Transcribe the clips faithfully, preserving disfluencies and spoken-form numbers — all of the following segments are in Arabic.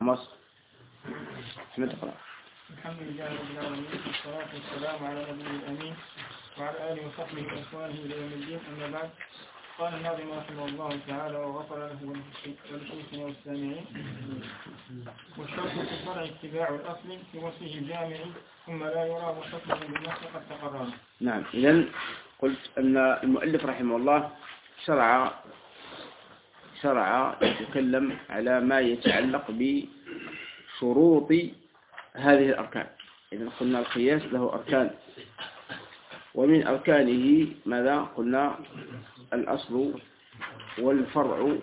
مصر. احمد اقرأ. الحمد لله رب العالمين والصلاة والسلام على نبيه الأمين وعلى آله وصحبه وأخوانه إلى يوم الدين. أما بعد، قال الناظم رحمه الله تعالى وغفر له ولشيخنا والسامعين: والشرط في الفرع اتباع الأصل في وصفه الجامع ثم لا يرى وحكمه بالنص قد تقرر. نعم. إذن قلت أن المؤلف رحمه الله شرع شرع يتكلم على ما يتعلق بشروط هذه الأركان. إذن قلنا القياس له أركان، ومن أركانه ماذا قلنا؟ الأصل والفرع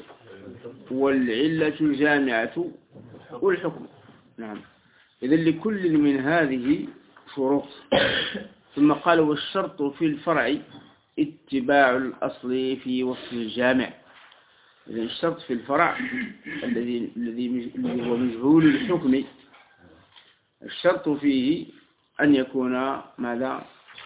والعلة الجامعة والحكم. نعم. إذن لكل من هذه شروط. ثم قال: والشرط في الفرع اتباع الأصل في وصف الجامع. إذن الشرط في الفرع الذي الذي هو مجهول الحكم، الشرط فيه أن يكون ماذا؟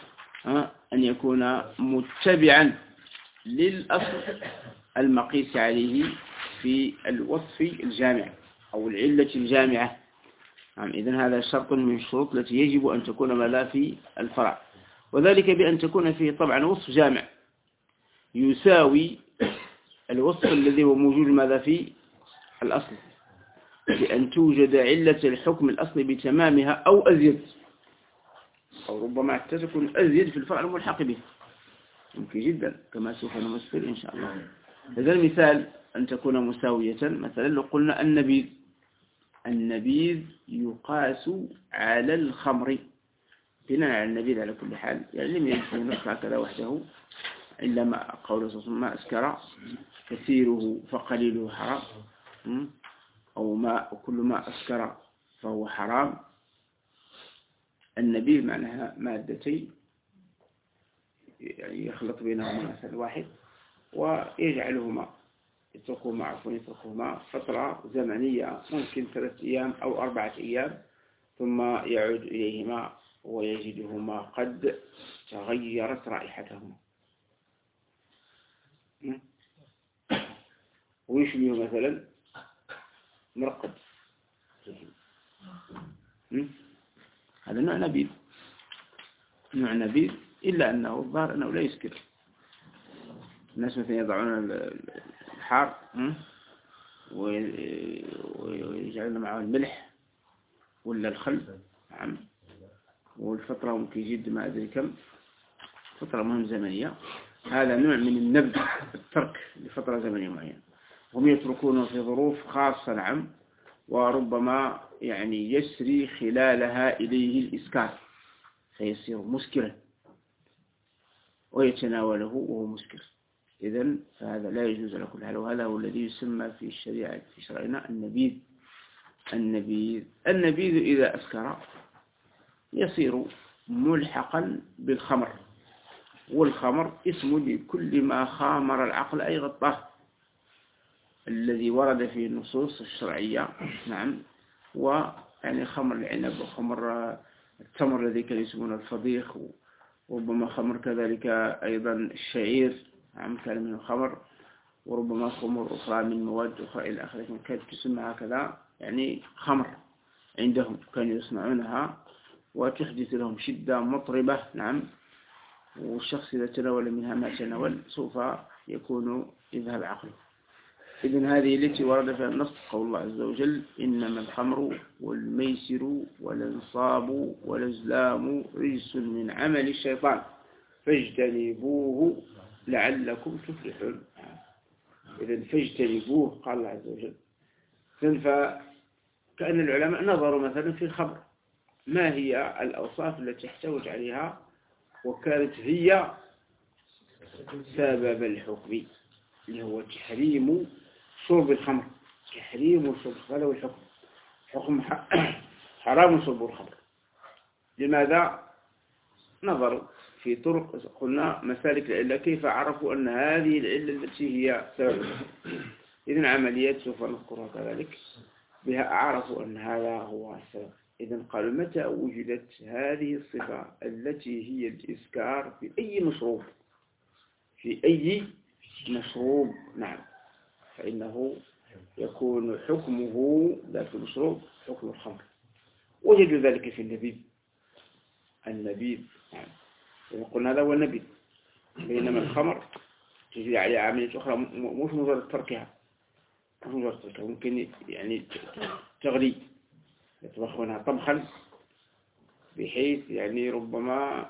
أن يكون متبعا للأصل المقيس عليه في الوصف الجامع أو العلة الجامعة. نعم. إذن هذا شرط من الشروط التي يجب أن تكون ماذا في الفرع، وذلك بأن تكون فيه طبعا وصف جامع يساوي الوصف الذي هو موجود ماذا في الأصل، بأن توجد علة الحكم الأصلي بتمامها أو أزيد، أو ربما تكون أزيد في الفرع الملحق به، ممكن جدا كما سوف نمثل إن شاء الله. هذا المثال أن تكون مساوية. مثلا لو قلنا النبيذ، النبيذ يقاس على الخمر، بناء على النبيذ على كل حال، يعني لم يجد نص هكذا وحده إلا ما قول صلى الله عليه وسلم: ما أسكر كثيره فقليله حرام، أو ما كل ما أسكر فهو حرام. النبيذ معناها مادتين يعني يخلط بينهما مثل واحد ويجعلهما يتركهما عفوا يتركهما فترة زمنية، ممكن ثلاثة أيام أو أربعة أيام، ثم يعود إليهما ويجدهما قد تغيرت رائحتهما. ويشبه مثلا مرقد، هذا نوع نبيذ، نوع نبيذ، إلا أنه الظاهر أنه لا يسكر. الناس مثلا يضعون الحار ويجعلون معه الملح ولا الخل، نعم، والفترة ممكن يجد ما أدري كم فترة مهم زمنية. هذا نوع من النبذ، الترك لفترة زمنية معينة، هم يتركونه في ظروف خاصة، نعم، وربما يعني يسري خلالها إليه الإسكار فيصير مسكرا ويتناوله وهو مسكر. إذن فهذا لا يجوز على كل حال، وهذا هو الذي يسمى في الشريعة في شرعنا النبيذ. النبيذ النبيذ إذا أسكر يصير ملحقا بالخمر، والخمر اسم لكل ما خامر العقل أي غطاه، الذي ورد في النصوص الشرعية. نعم. ويعني خمر العنب وخمر التمر الذي كان يسمونه الفضيخ، وربما خمر كذلك أيضا الشعير، نعم، كان منه خمر، وربما خمر أخرى من مواد أخرى إلى آخره كانت تسمى هكذا، يعني خمر عندهم كانوا يصنعونها وتحدث لهم شدة مطربة. نعم. والشخص إذا تناول منها ما تناول سوف يكون يذهب عقله. إذن هذه التي ورد فيها النص قول الله عز وجل: إنما الخمر والميسر والانصاب والأزلام رجس من عمل الشيطان فاجتنبوه لعلكم تفلحون. إذن فاجتنبوه قال الله عز وجل. فكأن العلماء نظروا مثلا في الخمر ما هي الأوصاف التي تحتوج عليها وكانت هي سبب الحكم، اللي هو تحريم شرب الخمر، تحريم شرب، هذا هو الحكم، حكم حرام شرب الخمر. لماذا؟ نظروا في طرق، قلنا مسالك العلة، كيف عرفوا أن هذه العلة التي هي سبب. إذن عمليات سوف نذكرها كذلك بها عرفوا أن هذا هو السبب. إذن قالوا: متى وجدت هذه الصفة التي هي الإسكار في أي مشروب، في أي مشروب، نعم، فإنه يكون حكمه ذات المشروب حكم الخمر. وجدوا ذلك في النبيذ. النبيذ يعني قلنا هذا هو النبيذ، بينما الخمر تجري عليها عملية أخرى، مش مجرد تركها، مش مجرد تركها، ممكن يعني تغلي، يطبخونها طبخا بحيث يعني ربما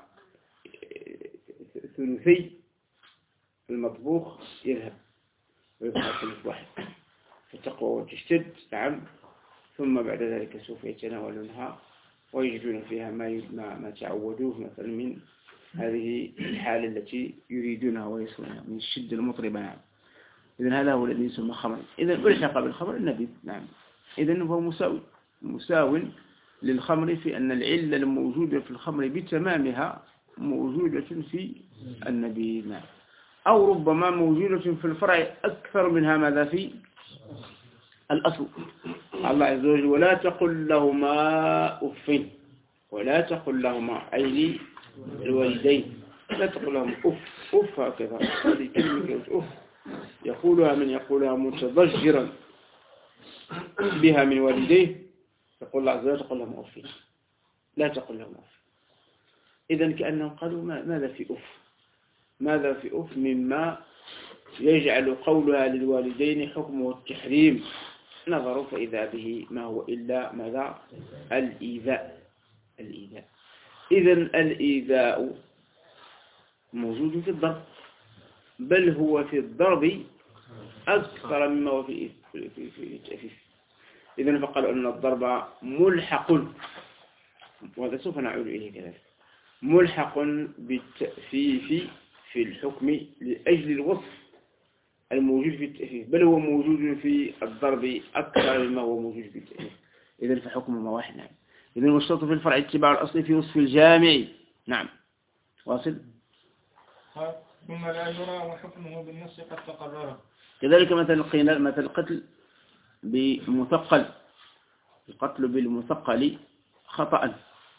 ثلثي المطبوخ يذهب ويبقى ثلث واحد، فتقوى وتشتد. نعم. ثم بعد ذلك سوف يتناولونها ويجدون فيها ما ما, ما تعودوه مثلا من هذه الحالة التي يريدونها ويصلونها من الشدة المطربة. نعم. إذن هذا هو الذي يسمى خمر. إذن ألحق بالخمر النبيذ. نعم. إذن هو مساوي مساو للخمر في أن العلة الموجودة في الخمر بتمامها موجودة في النبيذ. نعم. أو ربما موجودة في الفرع أكثر منها ماذا في الأصل. الله عز وجل ولا تقل لهما أف، ولا تقل لهما أي الوالدين، لا تقل لهم أف أف هكذا. هذه كلمة أف يقولها من يقولها متضجرا بها من والديه، يقول الله عز وجل تقول لهم أف، لا تقل لهم أف. إذن كأنهم قالوا ماذا في أف، ماذا في أف مما يجعل قولها للوالدين حكمه التحريم. نظروا فإذا به ما هو إلا ماذا الإيذاء. الإيذاء. إذن الإيذاء موجود في الضرب، بل هو في الضرب أكثر مما هو في في في في التأفيف. إذن فقالوا أن الضرب ملحق، وهذا سوف نعود إليه كذلك، ملحق بالتأفيف في الحكم لأجل الوصف الموجود في التأفيف، بل هو موجود في الضرب أكثر مما هو موجود في التأفيف. إذن فحكمهما واحد. نعم. إذن والشرط في الفرع اتباع الأصل في وصف الجامع. نعم. واصل. ثم لا يرى وحكمه بالنص قد تقرر. كذلك مثل قيل مثل القتل بمثقل، القتل بالمثقل خطأ،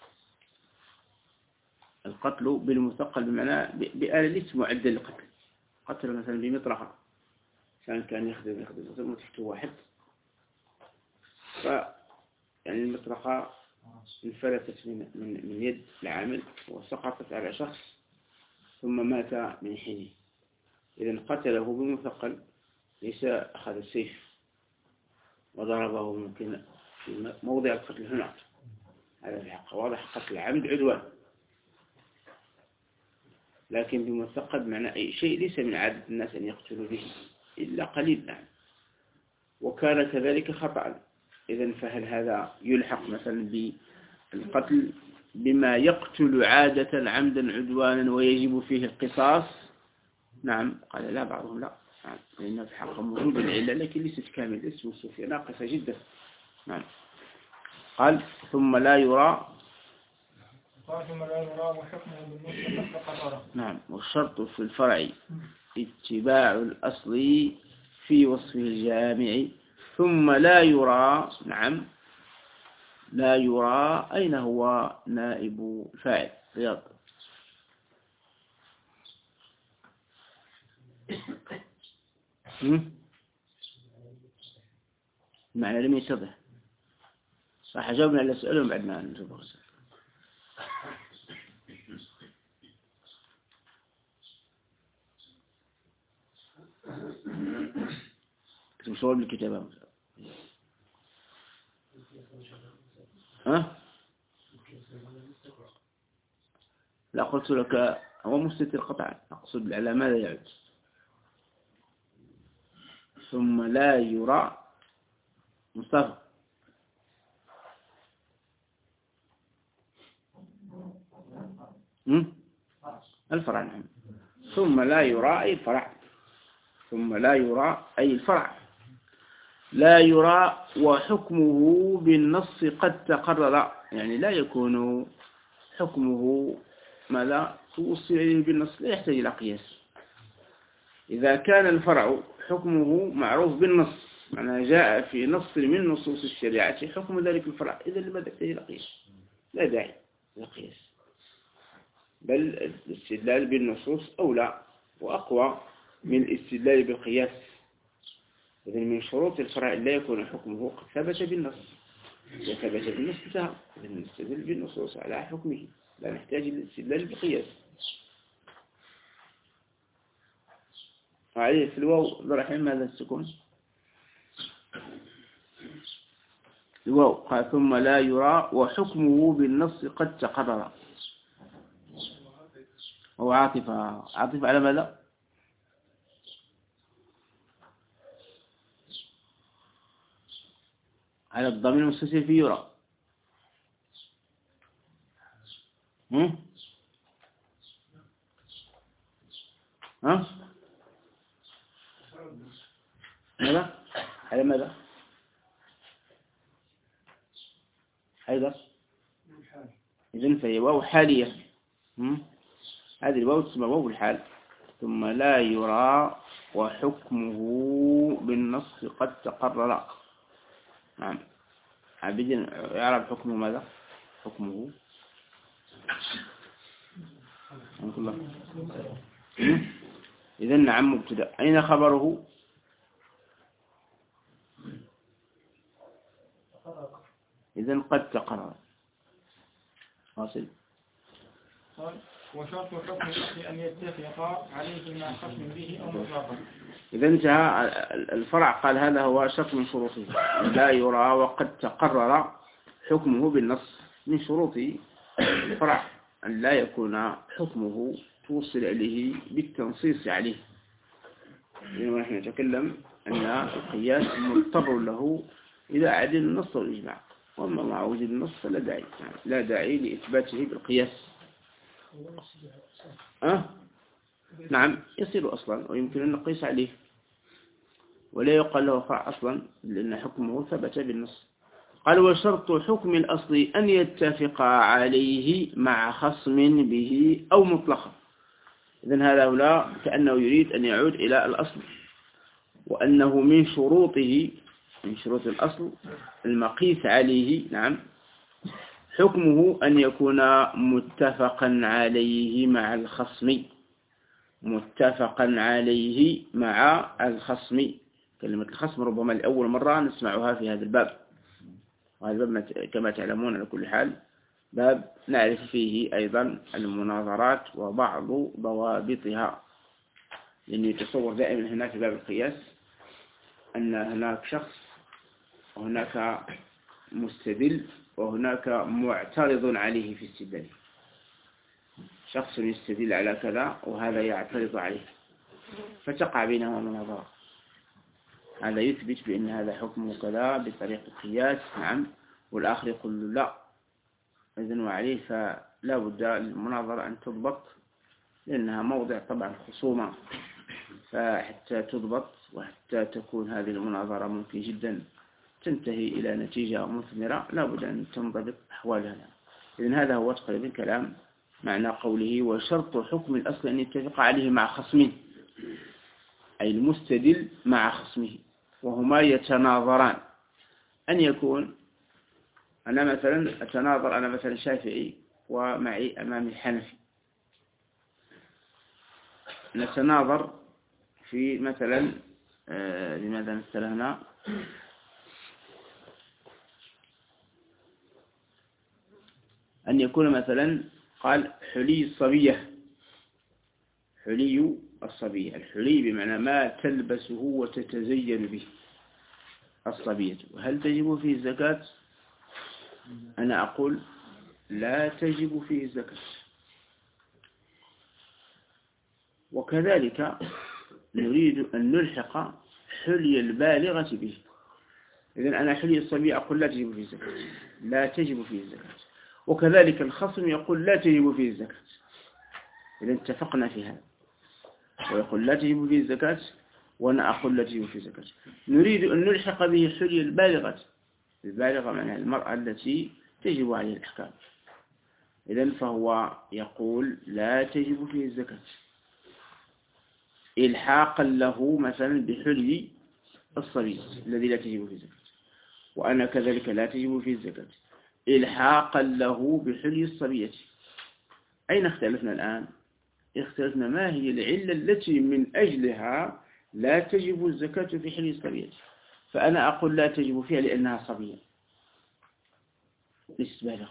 القتل بالمثقل بمعنى بآلة ليست معدة للقتل. قتل مثلا بمطرقة، كان كان يخدم يخدم يخدم تحته واحد، ف يعني المطرقة انفلتت من من من يد العامل وسقطت على شخص ثم مات من حينه. إذا قتله بمثقل، ليس أخذ السيف وضربه ممكن في موضع القتل هنا، هذا في حق واضح قتل عمد عدوان، لكن بمثقل بمعنى أي شيء ليس من عادة الناس أن يقتلوا به إلا قليل. نعم. وكان كذلك خطأ. إذن فهل هذا يلحق مثلا بالقتل بما يقتل عادة عمدا عدوانا ويجب فيه القصاص؟ نعم. قال لا، بعضهم لا. نعم. لأن في حق موجود العلة لكن ليست كامل، ليست مستوفية، ناقصة جدا. نعم. قال ثم لا يرى. قال ثم لا يرى وحكمه بالنص قد تقرر. نعم. والشرط في الفرع اتباع الأصل في وصفه الجامع. ثم لا يرى. نعم. لا يرى أين هو نائب فاعل؟ رياض. معنى لم يتضح. راح أجاوبنا على سؤالهم بعد ما نجيب الرسالة. كتب صور بالكتابة. ها؟ لا، قلت لك هو مستتر قطعا، أقصد على ماذا يعود. ثم لا يرى. مصطفى الفرع. نعم. ثم لا يرى أي الفرع، ثم لا يرى أي الفرع. لا يرى وحكمه بالنص قد تقرر، يعني لا يكون حكمه ماذا توصل إليه بالنص، لا يحتاج إلى قياس. إذا كان الفرع حكمه معروف بالنص، معنى جاء في نص من نصوص الشريعة حكم ذلك الفرع، إذا لماذا يحتاج إلى قياس؟ لا داعي للقياس، بل الاستدلال بالنصوص أولى وأقوى من الاستدلال بالقياس. إذن من شروط الفرع لا يكون حكمه قد ثبت بالنص. إذا ثبت بالنص انتهى، إذن نستدل بالنصوص على حكمه، لا نحتاج للاستدلال بالقياس. وعليه في الواو ضرحين ماذا تكون؟ الواو قال ثم لا يرى وحكمه بالنص قد تقرر. هو عاطفة عاطفة على ماذا؟ على الضمير المستتر في يرى. هم؟ ها؟ ماذا؟ على ماذا؟ أيضا إذن فهي واو حالية. هم؟ هذه الواو تسمى واو الحال. ثم لا يرى وحكمه بالنص قد تقرر. نعم. عبدين يعرف حكمه ماذا؟ حكمه إذن نعم مبتدأ. أين خبره؟ إذن قد تقرر. واصل. وشرط حكم الأصل أن يتفق عليه مع خصم به أو مطلقا. إذا انتهى الفرع قال هذا هو شرط من شروطه. لا يرى وقد تقرر حكمه بالنص. من شروط الفرع أن لا يكون حكمه توصل إليه بالتنصيص عليه. لأنه نحن نتكلم أن القياس مضطر له إذا عدل النص والإجماع، وأما مع وجود النص فلا داعي لا داعي لإثباته بالقياس. أه؟ نعم يصير أصلا ويمكن أن نقيس عليه ولا يقال له فرع أصلا لأن حكمه ثبت بالنص. قال وشرط حكم الأصل أن يتفق عليه مع خصم به أو مطلقا. إذن هذا هنا كأنه يريد أن يعود إلى الأصل، وأنه من شروطه من شروط الأصل المقيس عليه نعم حكمه أن يكون متفقا عليه مع الخصم. متفقا عليه مع الخصم. كلمة الخصم ربما لأول مرة نسمعها في هذا الباب، وهذا الباب كما تعلمون على كل حال باب نعرف فيه أيضا المناظرات وبعض ضوابطها، لأنه يتصور دائما هنا في باب القياس أن هناك شخص وهناك مستدل وهناك معترض عليه في استدلاله. شخص يستدل على كذا وهذا يعترض عليه فتقع بينهما مناظرة. هذا يثبت بأن هذا حكمه كذا بطريقة القياس نعم، والآخر يقول لا. إذن وعليه فلا بد المناظرة أن تضبط، لأنها موضع طبعا خصومة، فحتى تضبط وحتى تكون هذه المناظرة ممكن جدا تنتهي إلى نتيجة مثمرة لا بد أن تنضبط أحوالها. إذن هذا هو تقريبا كلام معنى قوله وشرط حكم الأصل أن يتفق عليه مع خصمه، أي المستدل مع خصمه وهما يتناظران. أن يكون أنا مثلا أتناظر أنا مثلا شافعي ومعي أمامي حنفي، نتناظر في مثلا آه لماذا نسأل هنا أن يكون مثلا قال حلي الصبية. حلي الصبية، الحلي بمعنى ما تلبسه وتتزين به الصبية، هل تجب فيه الزكاة؟ أنا أقول لا تجب فيه الزكاة. وكذلك نريد أن نلحق حلي البالغة به. إذن أنا حلي الصبية أقول لا تجب فيه الزكاة، لا تجب فيه الزكاة. وكذلك الخصم يقول لا تجب فيه الزكاة. إذن اتفقنا في هذا، ويقول لا تجب فيه الزكاة وأنا أقول لا تجب فيه الزكاة. نريد أن نلحق به حلي البالغة. البالغة معناها المرأة التي تجب عليها الأحكام. إذن فهو يقول لا تجب فيه الزكاة إلحاقا له مثلا بحلي الصبي الذي لا تجب فيه الزكاة، وأنا كذلك لا تجب فيه الزكاة إلحاقا له بحلي الصبية. أين اختلفنا الآن؟ اختلفنا ما هي العلة التي من أجلها لا تجب الزكاة في حلي الصبية، فأنا أقول لا تجب فيها لأنها صبية ليست بالغة.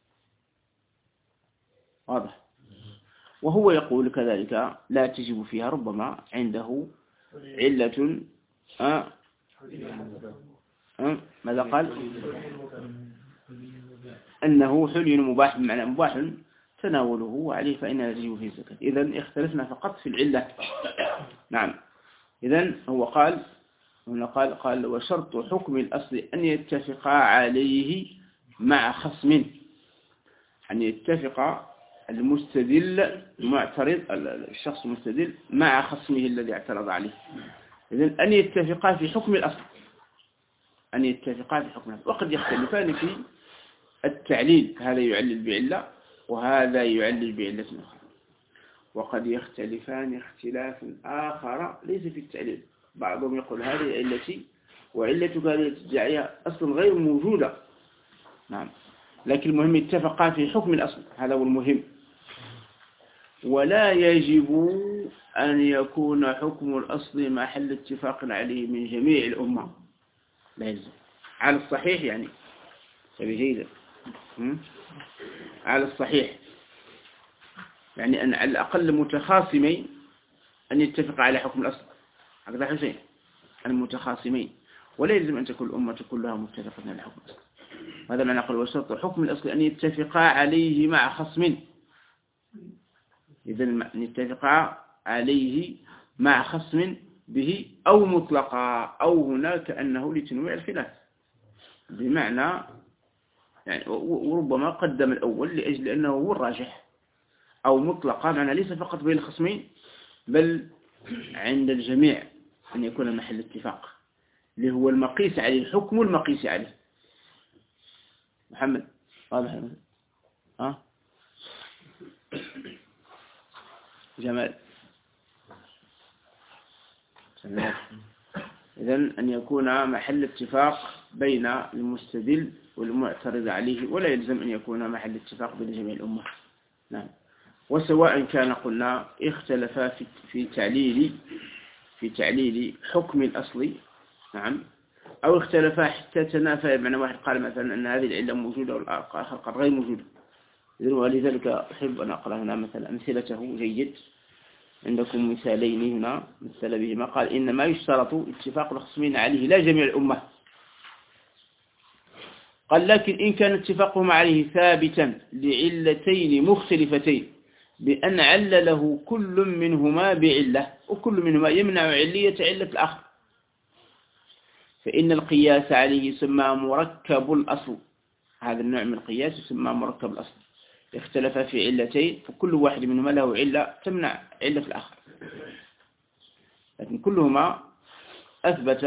واضح. وهو يقول كذلك لا تجب فيها ربما عنده علة. أه أه ماذا قال؟ أنه حلي مباح، بمعنى مباح تناوله وعليه فإنها تجب فيه الزكاة. إذن اختلفنا فقط في العلة. نعم. إذن هو قال هنا قال قال وشرط حكم الأصل أن يتفقا عليه مع خصم، أن يتفق المستدل المعترض الشخص المستدل مع خصمه الذي اعترض عليه. إذن أن يتفقا في حكم الأصل، أن يتفقا في حكم الأصل، وقد يختلفان في التعليل، هذا يعلل بعلة وهذا يعلل بعلة أخرى، وقد يختلفان اختلافا آخر ليس في التعليل. بعضهم يقول هذه علتي وعلتك هذه التجاعية أصلا غير موجودة. نعم. لكن المهم اتفقا في حكم الأصل، هذا هو المهم. ولا يجب أن يكون حكم الأصل محل اتفاق عليه من جميع الأمة، لا يلزم على الصحيح، يعني جيدا على الصحيح، يعني أن على الأقل متخاصمين أن يتفق على حكم الأصل، هكذا حسين المتخاصمين، ولا يلزم أن تكون الأمة كلها متفقة على حكم الأصل. هذا معنى قال وشرط حكم الأصل أن يتفقا عليه مع خصم، إذن أن يتفقا عليه مع خصم به أو مطلقا، أو هناك أنه لتنويع الخلاف، بمعنى يعني وربما قدم الأول لأجل أنه هو الراجح، أو مطلقا معنى ليس فقط بين الخصمين بل عند الجميع أن يكون محل اتفاق، اللي هو المقيس عليه، الحكم المقيس عليه. محمد واضح؟ ها جمال. إذن أن يكون محل اتفاق بين المستدل والمعترض عليه، ولا يلزم أن يكون محل اتفاق بين جميع الأمة. نعم. وسواء كان قلنا اختلفا في في تعليل في تعليل حكم الأصل، نعم، أو اختلفا حتى تنافى، بمعنى واحد قال مثلا أن هذه العلة موجودة والآخر قال غير موجودة. ولذلك أحب أن أقرأ هنا مثلا أمثلته جيد. عندكم مثالين هنا مثل بهما. قال إنما يشترط اتفاق الخصمين عليه لا جميع الأمة. قال لكن إن كان اتفاقهم عليه ثابتا لعلتين مختلفتين بأن عل له كل منهما بعلة وكل منهما يمنع علية علة الآخر، فإن القياس عليه يسمى مركب الأصل. هذا النوع من القياس يسمى مركب الأصل. اختلف في علتين فكل واحد منهما له علة تمنع علة الآخر، لكن كلهما أثبت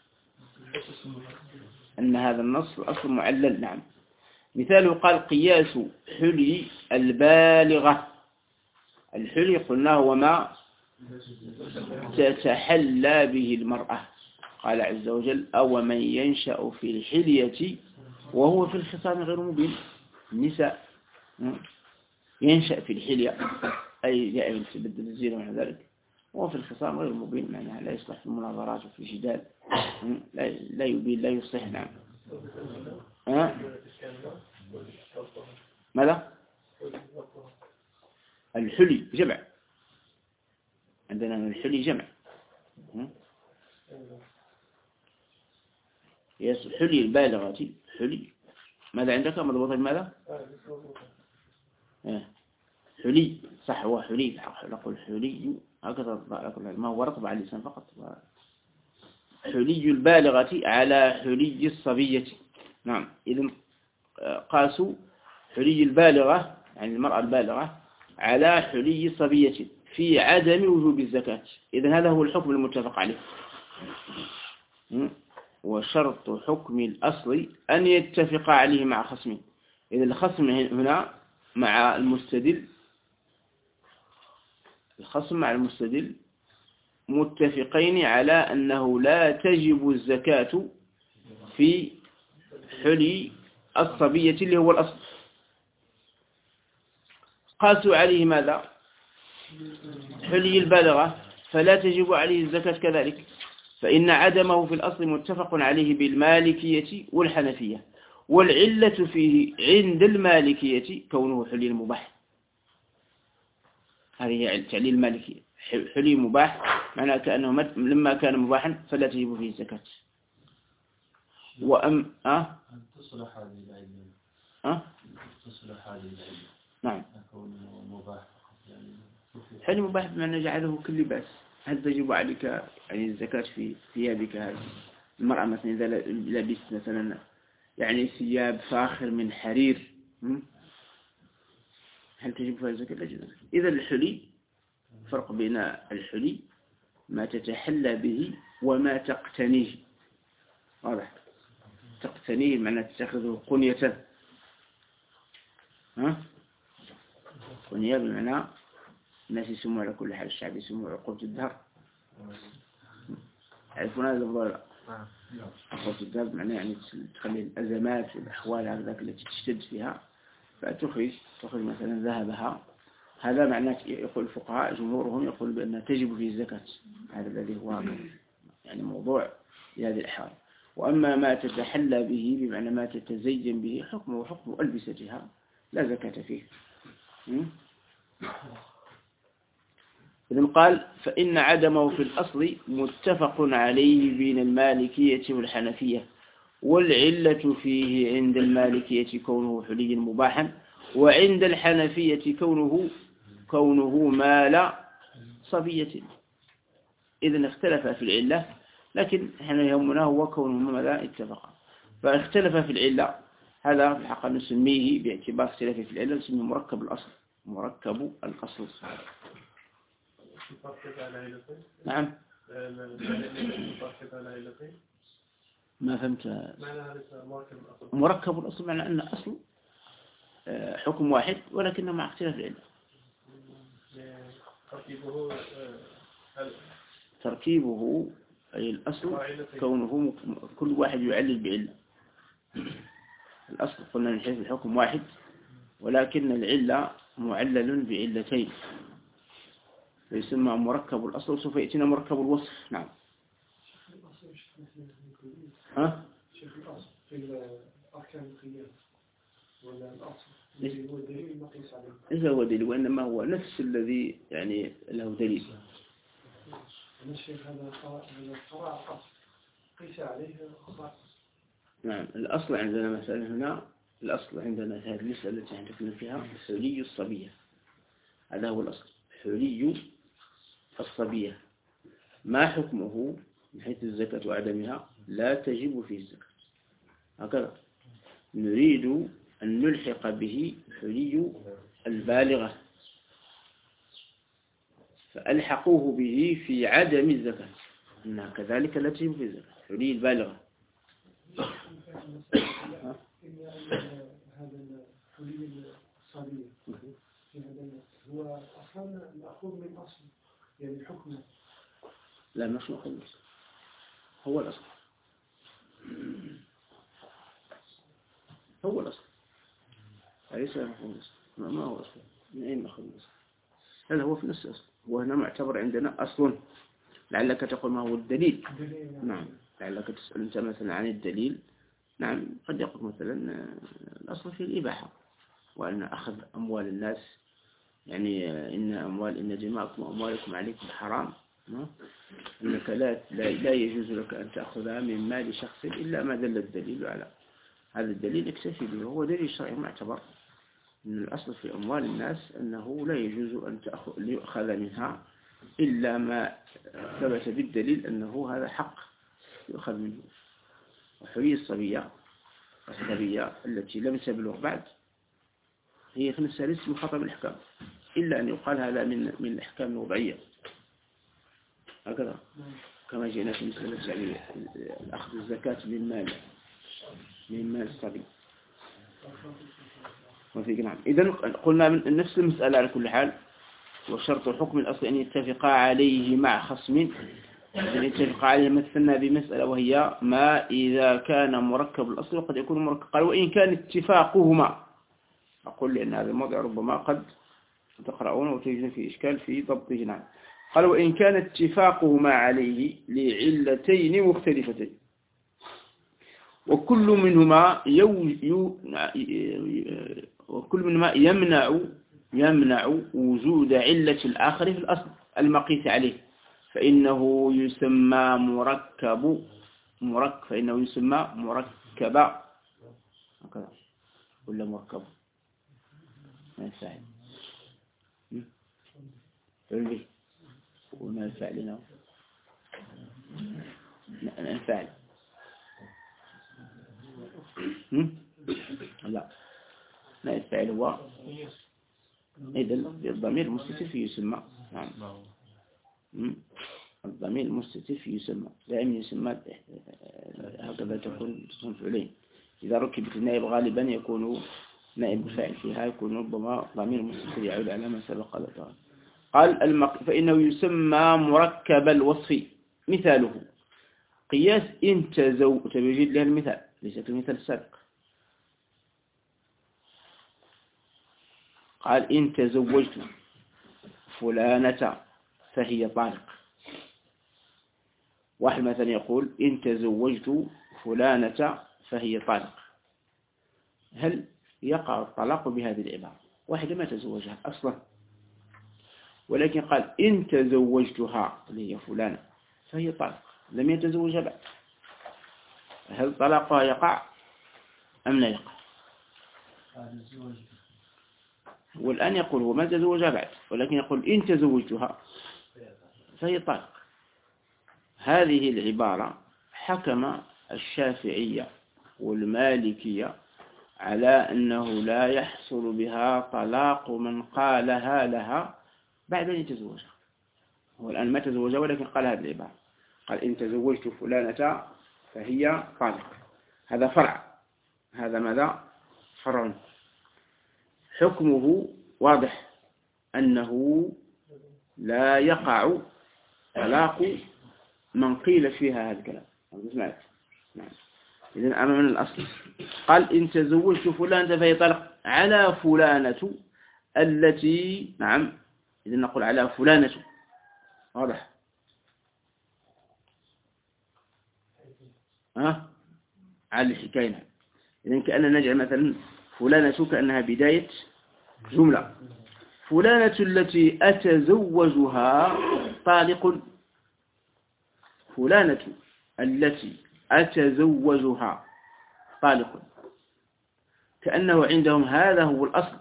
أن هذا النص أصل معلل. نعم. مثاله قال قياس حلي البالغة. الحلي قلنا هو ما تتحلى به المرأة. قال عز وجل أو من ينشأ في الحلية وهو في الخصام غير مبين. النساء ينشأ في الحلية أي جاء يتبدل الزينة ومع ذلك، وهو في الخصام غير مبين، معناها لا يصلح في المناظرات وفي الجدال، لا لا يبين لا يصلح. نعم. أه؟ ماذا؟ الحلي جمع، عندنا الحلي جمع. يس حلي البالغة حلي. ماذا عندك مضبوط ماذا؟ حلي صح، هو حلي نقول حلي هكذا، ما هو رطب على اللسان فقط. حلي البالغة على حلي الصبية. نعم. إذن قاسوا حلي البالغة يعني المرأة البالغة على حلي الصبية في عدم وجوب الزكاة. إذن هذا هو الحكم المتفق عليه. وشرط حكم الأصل أن يتفق عليه مع خصمه. إذن الخصم هنا مع المستدل، الخصم مع المستدل متفقين على أنه لا تجب الزكاة في حلي الصبية اللي هو الأصل. قاسوا عليه ماذا؟ حلي البالغة فلا تجب عليه الزكاة كذلك، فإن عدمه في الأصل متفق عليه بالمالكية والحنفية، والعلة فيه عند المالكية كونه حلي مباح. هذه تعليل المالكية، حلي مباح معناه كأنه لما كان مباحا فلا تجب فيه الزكاة. وأم أه تصلح هذه العلة أه تصلح هذه العلة نعم كونه مباح يعني حلي مباح بمعنى جعله كل لباس. هل تجب عليك يعني الزكاة في ثيابك هذه؟ المرأة مثلا إذا لبست مثلا يعني ثياب فاخر من حرير، هل تجب فيها الزكاة؟ لا جدا. إذا الحلي فرق بين الحلي ما تتحلى به وما تقتنيه. واضح؟ تقتنيه معنى تتخذه قنية. ها؟ قنية بمعنى الناس يسموه على كل حال، الشعب يسموه عقوبة الدهر. عرفون هذا اللفظ؟ عقوبة الدهر بمعنى يعني تخلي الأزمات والأحوال هذاك التي تشتد فيها فتخرج تخرج مثلا ذهبها. هذا معناه يقول الفقهاء جمهورهم يقول بأن تجب فيه الزكاة. هذا الذي هو يعني موضوع هذه الأحوال. وأما ما تتحلى به بمعنى ما تتزين به حكمه حكم ألبستها لا زكاة فيه. إذن قال فإن عدمه في الأصل متفق عليه بين المالكية والحنفية، والعلة فيه عند المالكية كونه حلي مباحا، وعند الحنفية كونه كونه مال صبية. إذن اختلف في العلة، لكن احنا يهمنا هو كونه ماذا اتفقا. فاختلف في العلة، هذا في الحقيقة نسميه باعتبار اختلافه في العلة نسميه مركب الأصل. مركب الأصل. نعم. ما فهمت. مركب الأصل معنى أن أصل حكم واحد ولكنه مع اختلاف العلة. تركيبه تركيبه أي الأصل كونه كل واحد يعلل بعلة. الأصل قلنا من حيث الحكم واحد، ولكن العلة معلل بعلتين، فيسمى مركب الأصل، وسوف يأتينا مركب الوصف. نعم. ها؟ شيخ الأصل في الأركان القياس ولا الأصل الذي هو دليل مقيس عليه؟ ليس هو دليل، وإنما هو نفس الذي يعني له دليل. الشيخ هذا صراع الأصل قيس عليه صراع. نعم. الأصل عندنا مثلا هنا، الأصل عندنا هذه المسألة التي نحن فيها حلي الصبية. هذا هو الأصل، حلي الصبية. ما حكمه من حيث الزكاة وعدمها؟ لا تجب فيه الزكاة. هكذا نريد أن نلحق به حلي البالغة، فألحقوه به في عدم الزكاة، إنها كذلك لا تجب فيه الزكاة. حلي البالغة هذا الحلي الصبية هو أصلا مأخوذ من أصل يعني حكمه. لا مش مأخوذ، هو الأصل، هو الأصل، أليس مأخوذ الأصل؟ ما هو أصل؟ من أين مأخوذ الأصل؟ هل هو في نفس الأصل؟ وهنا معتبر عندنا أصل. لعلك تقول ما هو الدليل. نعم. لعلك تسأل أنت مثلا عن الدليل. نعم. قد يقول مثلا الأصل في الإباحة، وأن أخذ أموال الناس يعني إن أموال إن دماءكم وأموالكم عليكم حرام، أنك لا لا يجوز لك أن تأخذها من مال شخص إلا ما دل الدليل على هذا. الدليل اكتفي به، هو دليل شرعي معتبر. أن الأصل في أموال الناس أنه لا يجوز أن يؤخذ منها إلا ما ثبت بالدليل أنه هذا حق يؤخذ منه. وحلي الصبية الصبية التي لم تبلغ بعد هي في نفسها ليست من خطب الأحكام، إلا أن يقال هذا من من الأحكام الوضعية. هكذا كما جئنا في مسألة يعني أخذ الزكاة من مال من مال الصبي. وفي نعم. إذن قلنا من نفس المسألة على كل حال. وشرط الحكم الأصل أن يتفق عليه مع خصم، أن يتفق عليه مثلنا بمسألة وهي ما إذا كان مركب الأصل وقد يكون مركب، قال وإن كان اتفاقهما. أقول لأن هذا الموضع ربما قد تقرؤون وتجدون في إشكال في ضبطه. نعم. قال وإن كان اتفاقهما عليه لعلتين مختلفتين وكل منهما يو يو وكل منهما يمنع يمنع وجود علة الآخر في الأصل المقيس عليه فإنه يسمى مركب مركب فإنه يسمى مركبا هكذا ولا مركب ما يفعل فعل وما يفعل لنا نفعل لا ما يفعل هو إذا الضمير المستتر يسمى نعم الضمير المستتر يسمى دائما يسمى هكذا تكون تصنف عليه إذا ركبت النائب غالبا يكون نائب الفاعل فيها يكون ربما ضمير مستتر يعود على ما سبق ذكره. قال المق... فإنه يسمى مركب الوصف مثاله قياس إن تزوج تبجد له المثال ليس كمثال السابق. قال إن تزوجت فلانة فهي طالق. واحد مثلا يقول إن تزوجت فلانة فهي طالق، هل يقع الطلاق بهذه العبارة؟ واحد ما تزوجها أصلا ولكن قال إن تزوجتها اللي هي فلانة فهي طالق لم يتزوجها بعد، هل طلاقها يقع أم لا يقع؟ والآن يقول هو ما تزوجها بعد ولكن يقول إن تزوجتها فهي طالق. هذه العبارة حكم الشافعية والمالكية على أنه لا يحصل بها طلاق من قالها لها بعد أن يتزوجها. هو الآن ما تزوجها ولكن قال هذه العبارة، قال إن تزوجت فلانة فهي طالق. هذا فرع، هذا ماذا؟ فرع. حكمه واضح أنه لا يقع طلاق من قيل فيها هذا الكلام. سمعت؟ نعم. إذن أمامنا الأصل قال إن تزوجت فلانة فهي طالق على فلانة التي نعم إذن نقول على فلانة واضح ها على الحكاية. إذن كأننا نجعل مثلا فلانة كأنها بداية جملة. فلانة التي أتزوجها طالق. فلانة التي أتزوجها طالق، كأنه عندهم هذا هو الأصل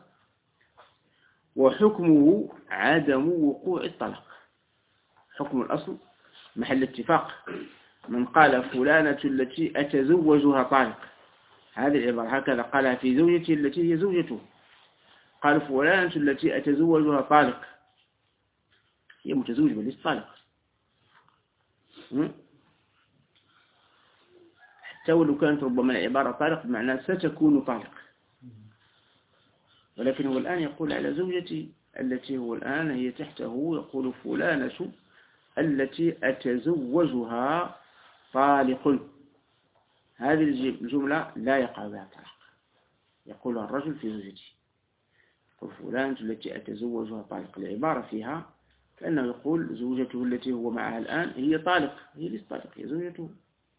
وحكمه عدم وقوع الطلاق. حكم الأصل محل اتفاق. من قال فلانة التي أتزوجها طالق، هذه العبارة هكذا قالها في زوجته التي هي زوجته، قال فلانة التي أتزوجها طالق، هي متزوجة وليس طالق. حتى ولو كانت ربما العبارة طالق بمعنى ستكون طالق، ولكن هو الآن يقول على زوجتي التي هو الآن هي تحته، يقول فلانة التي أتزوجها طالق. هذه الجملة لا يقع بها طلاق، يقولها الرجل في زوجته، يقول فلانة التي أتزوجها طالق. العبارة فيها كأنه يقول زوجته التي هو معها الآن هي طالق، هي ليس طالق، هي زوجته.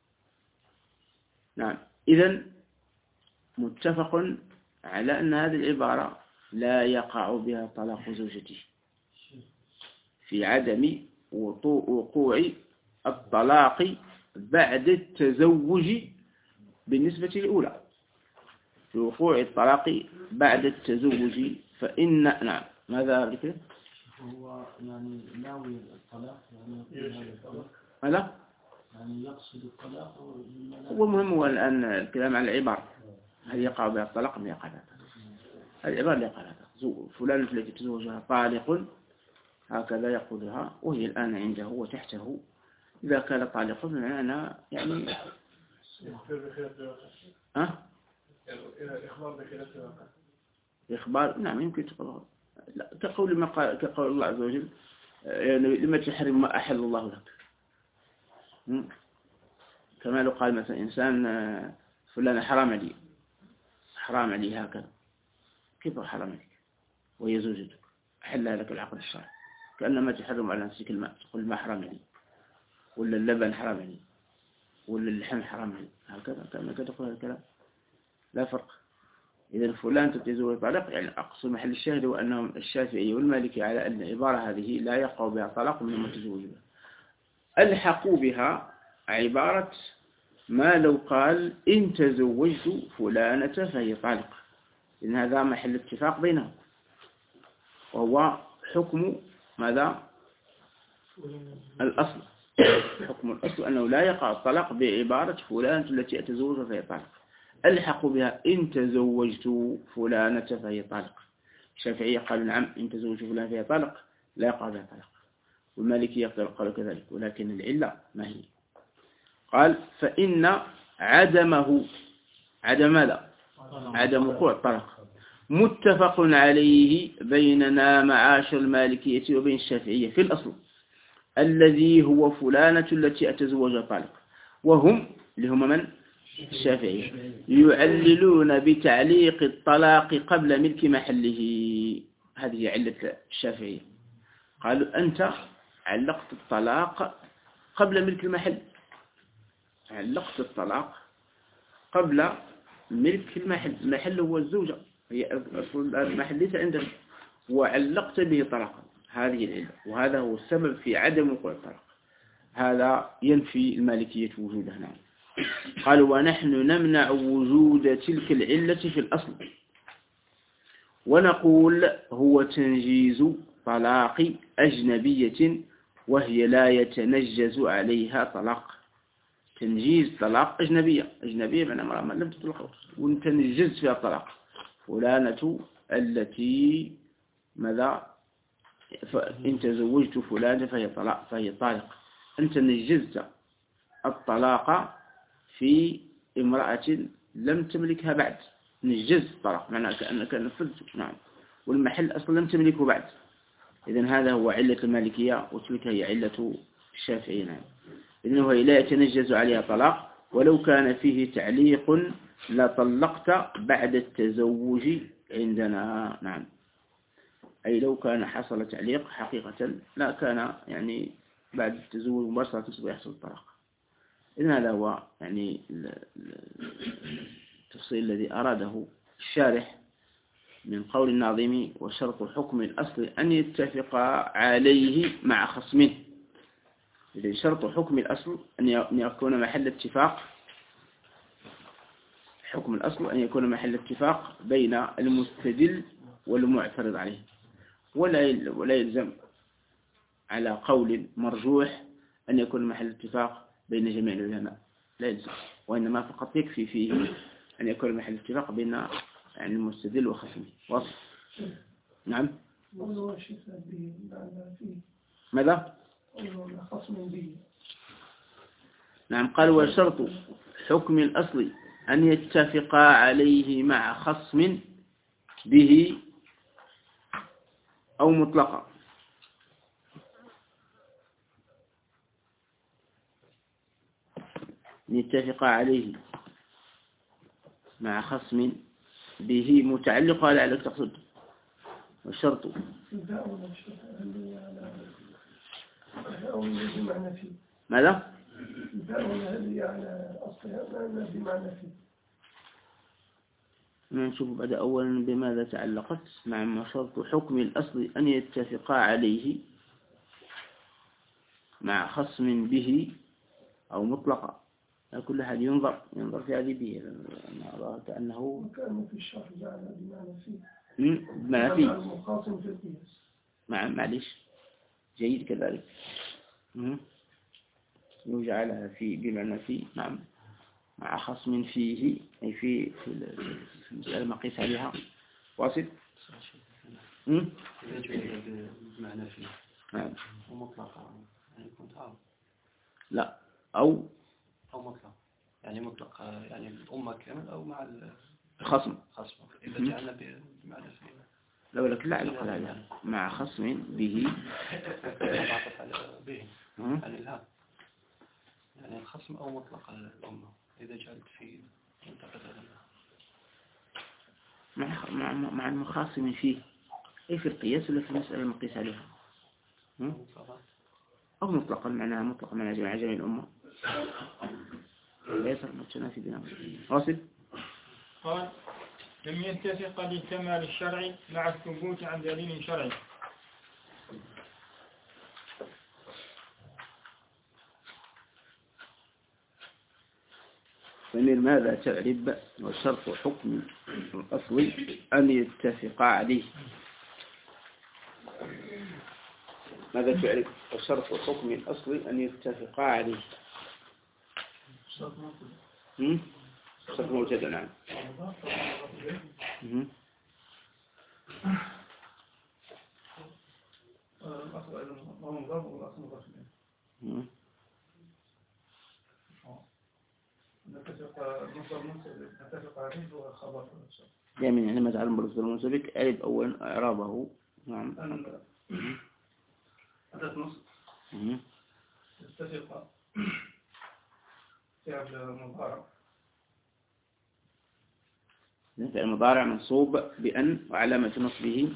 نعم. إذن متفق على أن هذه العبارة لا يقع بها طلاق زوجته في عدم وقوع الطلاق بعد التزوج بالنسبة الأولى، في وقوع الطلاق بعد التزوج فإن نعم. ماذا ذكر؟ هو يعني ناوي الطلاق يعني ماذا؟ يعني يقصد الطلاق. هو مهم هو الآن الكلام عن العبارة، هل يقع بها الطلاق أم يقع بها الطلاق؟ العبارة لا يقع بها. فلان التي تزوجها طالق هكذا يقولها وهي الآن عنده وتحته. إذا كان طالق بمعنى يعني ها؟ إخبار بخلاف الواقع. إخبار نعم يمكن تقول كقول ما قال كقول الله عز وجل يعني لما تحرم ما أحل الله لك. كما لو قال مثلا إنسان فلان حرام علي حرام علي هكذا، كيف حرام عليك وهي زوجتك أحلها لك العقد الشرعي، كأنما تحرم على نفسك الماء، تقول الماء حرام علي، ولا اللبن حرام علي، ولا اللحم حرام علي، هكذا كأنك تقول هذا الكلام، لا فرق. إذا فلان تتزوج طلاق، يعني أقصى محل الشاهد هو أنهم الشافعي والمالكي على أن العبارة هذه لا يقع بها طلاق من المتزوج بها. ألحقوا بها عبارة ما لو قال إن تزوجت فلانة فهي طالق، إن هذا محل اتفاق بينهم، وهو حكم ماذا؟ الأصل. حكم الأصل أنه لا يقع الطلاق بعبارة فلانة التي أتزوجها فهي طالق. ألحقوا بها إن تزوجت فلانة فهي طالق. الشافعية قالوا نعم إن تزوجت فلانة فهي طالق لا يقع بها طلاق، والمالكية قالوا كذلك، ولكن العلة ما هي؟ قال فإن عدمه، عدم ماذا؟ عدم وقوع الطلاق متفق عليه بيننا معاشر المالكية وبين الشافعية في الأصل الذي هو فلانة التي أتزوجها طالق، وهم اللي هم من؟ الشافعية يعللون بتعليق الطلاق قبل ملك محله. هذه علة الشافعية، قالوا أنت علقت الطلاق قبل ملك المحل، علقت الطلاق قبل ملك المحل، المحل هو الزوجة، هي أصل المحل ليس عندك، وعلقت به طلاقا. هذه العلة، وهذا هو السبب في عدم وقوع الطلاق. هذا ينفي المالكية وجوده. نعم. قالوا ونحن نمنع وجود تلك العلة في الأصل، ونقول هو تنجيز طلاق أجنبية وهي لا يتنجز عليها طلاق. تنجيز طلاق أجنبية، أجنبية من أمر ما لم تطلق ونتنجز فيها الطلاق، فلانة التي ماذا؟ فإن تزوجت فلانة فهي طلاق، فهي طالق. أنت نجزت الطلاق في امرأة لم تملكها بعد، نجزت الطلاق معناه كأنك نفذت. نعم. والمحل أصلا لم تملكه بعد. إذن هذا هو علة المالكية، وتلك هي علة الشافعي. نعم. إنه لا يتنجز عليها طلاق، ولو كان فيه تعليق لطلقت بعد التزوج عندنا. نعم. أي لو كان حصل تعليق حقيقة لا كان يعني بعد التزوج مباشرة يحصل الطلاق. إذن هذا هو يعني التفصيل الذي أراده الشارح من قول الناظم وشرط حكم الأصل أن يتفق عليه مع خصمه. إذن شرط حكم الأصل أن يكون محل اتفاق، حكم الأصل أن يكون محل اتفاق بين المستدل والمعترض عليه، ولا ولا يلزم على قول مرجوح أن يكون محل اتفاق بين جميع العلماء، لا يلزم، وإنما فقط يكفي فيه أن يكون محل اتفاق بين يعني المستدل وخصمه. واضح؟ نعم. ماذا؟ نعم. قال وشرط حكم الأصل أن يتفق عليه مع خصم به أو مطلقا. يتفق عليه مع خصم به متعلق على على تقصد. والشرط ماذا؟ نشوف بعد أولا بماذا تعلقت. مع شرط حكم الأصل أن يتفق عليه مع خصم به أو مطلقا. كل أحد ينظر ينظر في هذه به، أنا أرى كأنه كأنه في الشرح جعل بمعنى فيه بمعنى فيه المخاصم في القياس. مع معلش جيد كذلك يجعلها في بمعنى فيه. نعم. مع خصم فيه أي في في المسألة مقيس عليها. واصل. بمعنى فيه. نعم. ومطلقا يعني كنت عارف. لا أو أو مطلق يعني مطلق يعني الأمة كامل أو مع الخصم. خصم إذا جعلنا بمعنى فيه. لو لك لا علاقة لها مع خصم به. بعطف على به يعني لا يعني الخصم أو مطلق الأمة إذا جعلت فيه منتقد مع مع مع المخاصم فيه أي في القياس ولا في المسألة المقيس عليها؟ أو مطلقا معناها مطلقا معناها جميع جميع الأمة ليس المتنافي بينهم. واصل. قال لم يتفق للكمال الشرعي مع الثبوت عن دليل شرعي. فمن ماذا تعرب وشرط حكم الأصل أن يتفق عليه؟ ماذا تعرف وشرط حكم الأصل أن يتفق عليه؟ شرط موجود. نعم. الأصل أيضا هو مضاف والأصل مضاف إليه. نتفق عليه هو خبر. يعني عندما تعلم بالنسبة للمنسبك أعرف أولا إعرابه. نعم. أداة نص يتفق فعل مضارع. فعل مضارع منصوب بأن وعلامة نصبه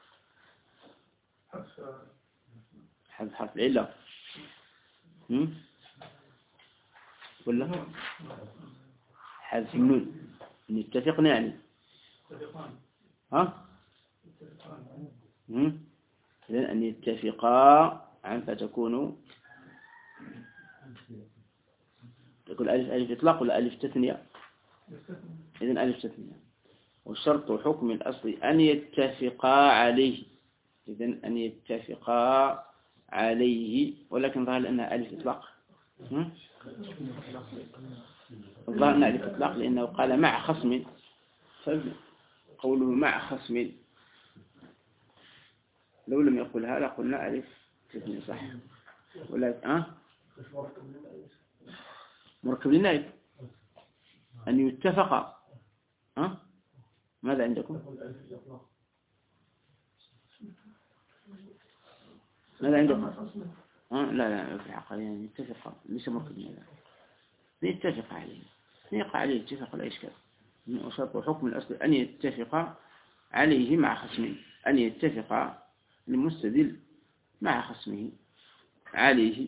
حذف حرف العلة ولا حذف النون. نتفقنا يعني ها إذن أن يتفقا عن فتكون تقول ألف ألف إطلاق ولا ألف تثنية؟ إذن ألف تثنية. والشرط حكم الأصل أن يتفقا عليه. إذن أن يتفقا عليه ولكن ظهر أنها ألف إطلاق. ظهر أنها ألف إطلاق لأنه قال مع خصم. قوله مع خصم لو لم يقل هذا قلنا ألف تثنية صح. ولكن أه مركب للنائب أن يتفق. أه ماذا عندكم؟ ماذا عندكم؟ أه لا لا في الحقيقة يعني يتفق ليس مركب للنائب. يتفق عليه يقع عليه اتفق لا إشكال. وشرط حكم الأصل أن يتفق عليه مع خصمه. أن يتفق المستدل مع خصمه عليه.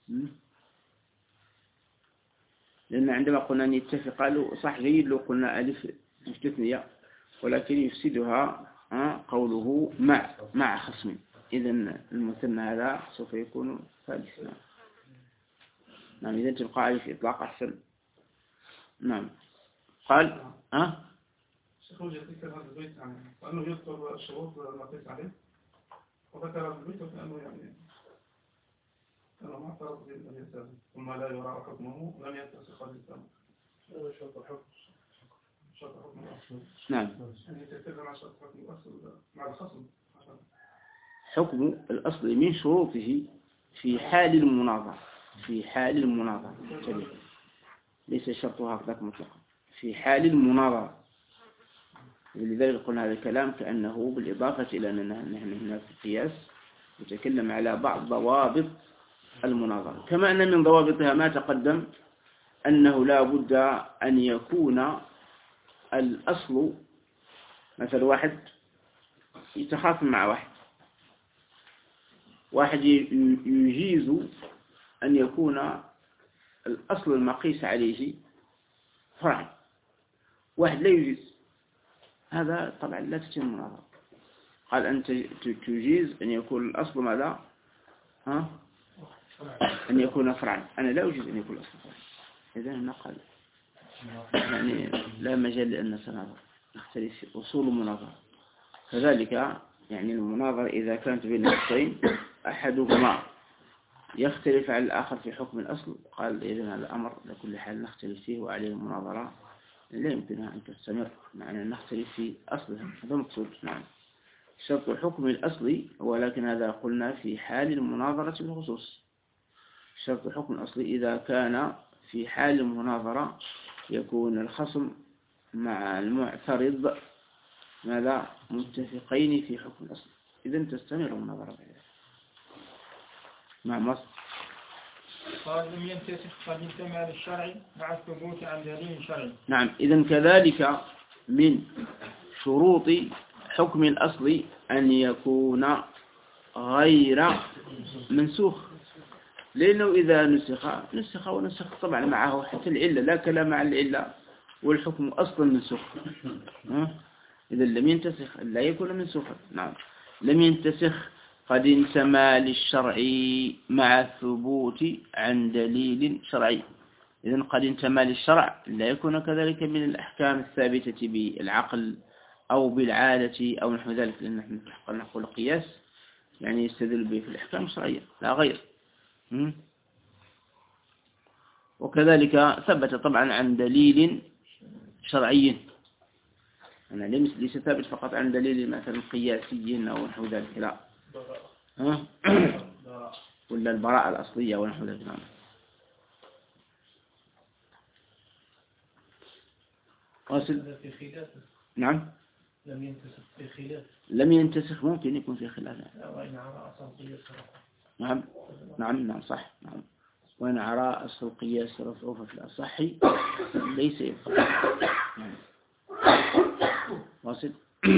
لأن عندما قلنا أن يتفق له صح جيد لو قلنا ألف تثنية ولكن يفسدها قوله مع مع خصم. إذن المثنى هذا سوف يكون ثالثا. نعم إذن تبقى عليه في إطلاق أحسن. نعم قال ها شيخ ذكر هذا البيت يعني وأنه يذكر الشروط المقيس عليه وذكر هذا البيت وكأنه يعني كأنه معترض بالإنسان ثم لا يرى حكمه لم يتسخ الإنسان. هذا شرط الحكم. شرط حكم الأصل. نعم. يعني يتكلم عن شرط حكم الأصل مع الخصم. حكم الأصل من شروطه في حال المناظرة. في حال المناظرة ليس شرطها هكذا مطلقا. في حال المناظرة. ولذلك قلنا هذا الكلام كأنه بالإضافة إلى أننا نحن هنا في القياس نتكلم على بعض ضوابط المناظرة كما أن من ضوابطها ما تقدم أنه لا بد أن يكون الأصل مثل واحد يتخاصم مع واحد واحد يجيز أن يكون الأصل المقيس عليه فرعا واحد لا يجيز. هذا طبعا لا تتم المناظرة. قال أنت تجيز أن يكون الأصل ماذا؟ ها؟ أن يكون فرعا. أنا لا أجيز أن يكون الأصل فرعا. إذن نقل يعني لا مجال لأن سنظر نختلف في أصول المناظرة. كذلك يعني المناظرة إذا كانت بين نصين أحدهما يختلف عن الآخر في حكم الأصل قال إذن هذا الأمر لكل حال نختلف فيه وعليه المناظرة لا يمكنها أن تستمر معنى نختلف في أصلها. هذا مقصود. نعم شرط حكم الأصل ولكن هذا قلنا في حال المناظرة بالخصوص. شرط حكم الأصل إذا كان في حال المناظرة يكون الخصم مع المعترض ماذا متفقين في حكم الأصل إذن تستمر المناظرة. مع مصر قال لم ينتسخ قد الكمال الشرعي مع الثبوت عن دليل شرعي. نعم إذن كذلك من شروط حكم الأصل أن يكون غير منسوخ، لأنه إذا نسخ نسخ ونسخ طبعا معه حتى العلة، لا كلام مع العلة والحكم أصلا منسوخ. إذا لم ينتسخ لا يكون منسوخا. نعم لم ينتسخ قد انتمى للشرع مع الثبوت عن دليل شرعي. إذن قد انتمى للشرع لا يكون كذلك من الأحكام الثابتة بالعقل أو بالعادة أو نحو ذلك، لأن نحن نقول القياس يعني يستدل به في الأحكام الشرعية لا غير. وكذلك ثبت طبعا عن دليل شرعي، يعني ليس ثابت فقط عن دليل مثلا قياسي أو نحو ذلك، لا ها ولا البراءة الأصلية ونحو ذلك. نعم قاصد نعم لم ينتسخ في خلاف لم ينتسخ ممكن يكون في خلاف. نعم نعم نعم صح. نعم وإن عراء أصل القياس رفعه في الأصح ليس يبقى. واصل.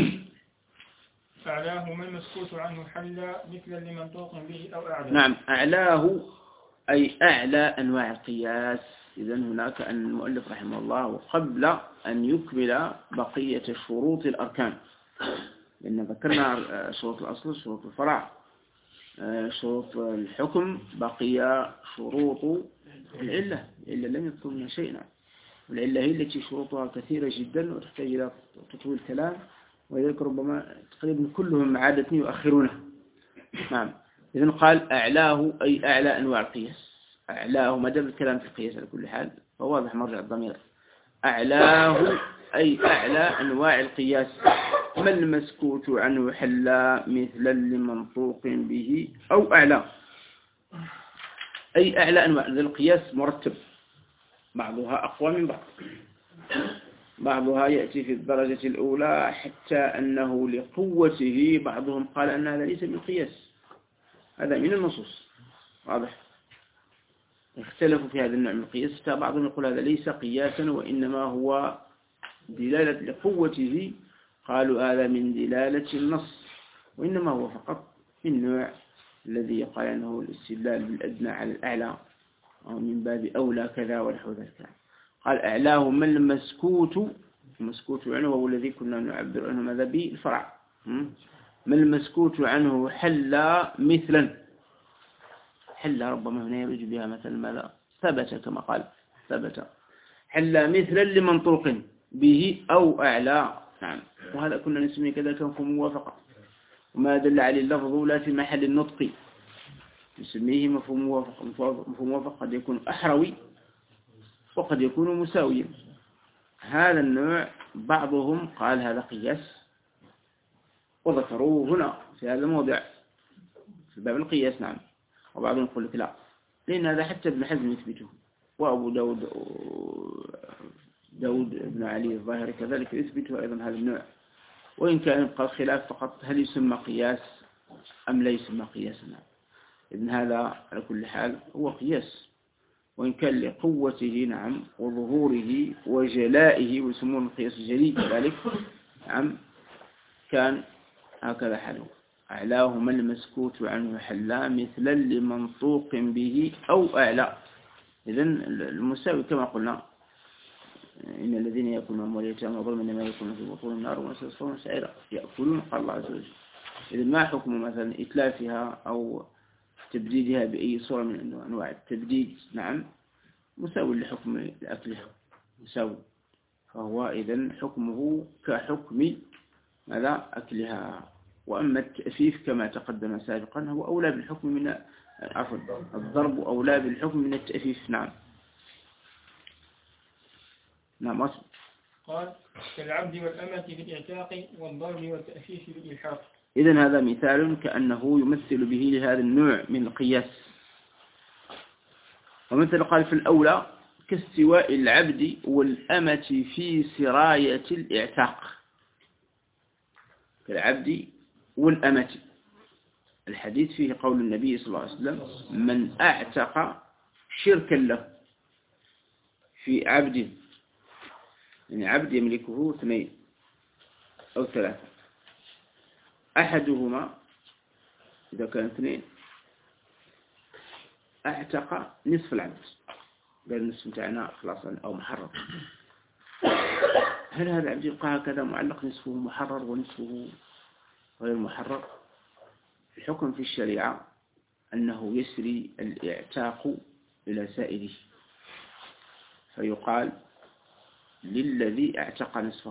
أعلاه ما المسكوت عنه حل مثلا لمنطوق به أو أعلى. نعم أعلاه أي أعلى أنواع القياس. إذن هناك أن المؤلف رحمه الله قبل أن يكمل بقية شروط الأركان، لأن ذكرنا شروط الأصل شروط الفرع شروط الحكم، بقي شروط العلة. العلة لم يذكر منها شيئا، والعلة هي التي شروطها كثيرة جدا وتحتاج إلى تطويل الكلام، ولذلك ربما تقريبا كلهم عادة يؤخرونها. نعم إذن قال أعلاه أي أعلى أنواع القياس. أعلاه ما دام الكلام في القياس على كل حال فواضح مرجع الضمير. أعلاه أي أعلى أنواع القياس. ما المسكوت عنه حل مثلا لمنطوق به أو أعلى، أي أعلى أنواع القياس مرتب، بعضها أقوى من بعض، بعضها يأتي في الدرجة الأولى حتى أنه لقوته بعضهم قال أن هذا ليس من قياس، هذا من النصوص واضح. اختلفوا في هذا النوع من القياس، بعضهم يقول هذا ليس قياسا وإنما هو دلالة لقوته، قالوا هذا من دلالة النص، وإنما هو فقط من النوع الذي يقال أنه الاستدلال بالأدنى على الأعلى أو من باب أولى كذا ونحو ذلك. قال أعلاه ما المسكوت، المسكوت عنه هو الذي كنا نعبر عنه ماذا بالفرع. ما المسكوت عنه حل مثلا، حل ربما هنا يرجو بها مثلا ماذا ثبت كما قال ثبت، حل مثلا لمنطوق به أو أعلى. نعم وهذا كنا نسميه كذلك مفهوم موافقة، وما دل عليه اللفظ لا في محل النطق نسميه مفهوم موافقة. مفهوم موافقة قد يكون أحروي وقد يكون مساويا. هذا النوع بعضهم قال هذا قياس وذكروه هنا في هذا الموضع في باب القياس. نعم وبعضهم يقول لك لا، لأن هذا حتى ابن حزم يثبته، وأبو داود داود بن علي الظاهري كذلك يثبته أيضا هذا النوع، وإن كان يبقى الخلاف فقط هل يسمى قياس أم لا يسمى قياسا. إذن هذا على كل حال هو قياس، وإن كان لقوته نعم وظهوره وجلائه ويسمون القياس الجلي كذلك. نعم كان هكذا حاله. أعلاه ما المسكوت عنه حلا مثلا لمنطوق به أو أعلى. إذن المساوي كما قلنا إن الذين يأكلون أموال اليتامى ظلما إنما يأكلون في بطون النار وسيصلون سعيرا يأكلون قال الله عز وجل. إذن ما حكم مثلا إتلافها أو تبديدها بأي صورة من أنواع التبديد؟ نعم مساوي لحكم أكلها مساوي، فهو إذن حكمه كحكم ماذا أكلها. وأما التأفيف كما تقدم سابقا هو أولى بالحكم من عفوا الضرب أولى بالحكم من التأفيف. نعم نعم أصل. قال كالعبد والأمة بالإعتاق والضرب والتأفيف بالإلحاق. إذن هذا مثال كأنه يمثل به لهذا النوع من القياس. ومثل قال في الأولى كاستواء العبد والأمة في سراية الإعتاق. كالعبد والأمة، الحديث فيه قول النبي صلى الله عليه وسلم من أعتق شركا له في عبد، يعني عبد يملكه اثنين أو ثلاثة، أحدهما إذا كان اثنين اعتق نصف العبد، قال النصف متاعنا خلاص أو محرر، هل هذا العبد يبقى هكذا معلق نصفه محرر ونصفه غير محرر؟ الحكم في الشريعة أنه يسري الاعتاق إلى سائره، فيقال للذي اعتق نصفه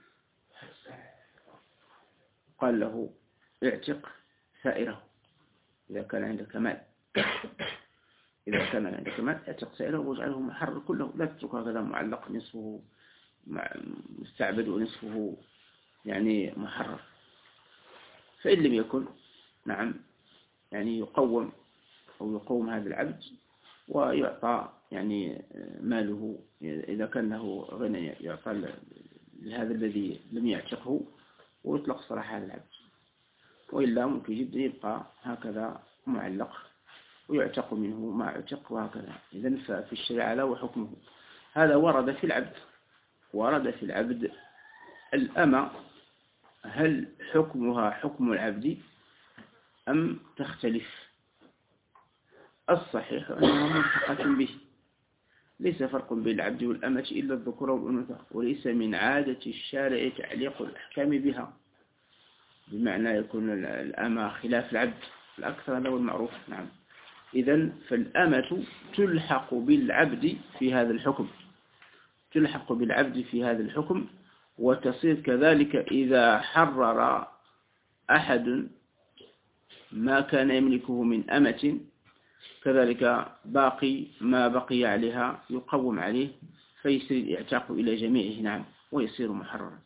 قال له اعتق سائره إذا كان عندك مال، إذا كان عندك مال اعتق سائره واجعله محرر كله، لا تترك هكذا معلق نصفه مستعبد ونصفه يعني محرر. فإن لم يكن نعم يعني يقوم أو يقوم هذا العبد ويعطى يعني ماله إذا كان له غنى يعطى لهذا الذي لم يعتقه ويطلق صراحة هذا العبد، وإلا ممكن جدا يبقى هكذا معلق ويعتق منه ما اعتق وهكذا. إذن ففي الشريعة له حكمه. هذا ورد في العبد. ورد في العبد الأمة هل حكمها حكم العبد أم تختلف؟ الصحيح أنها ملحقة به، ليس فرق بين العبد والأمة إلا الذكور والأنثى، وليس من عادة الشارع تعليق الأحكام بها، بمعنى يكون الأمة خلاف العبد، الأكثر هذا هو المعروف. نعم. إذن فالأمة تلحق بالعبد في هذا الحكم، تلحق بالعبد في هذا الحكم، وتصير كذلك إذا حرر أحد ما كان يملكه من أمة، كذلك باقي ما بقي عليها يقوم عليه فيصير الاعتاق إلى جميعه. نعم. ويصير محررا.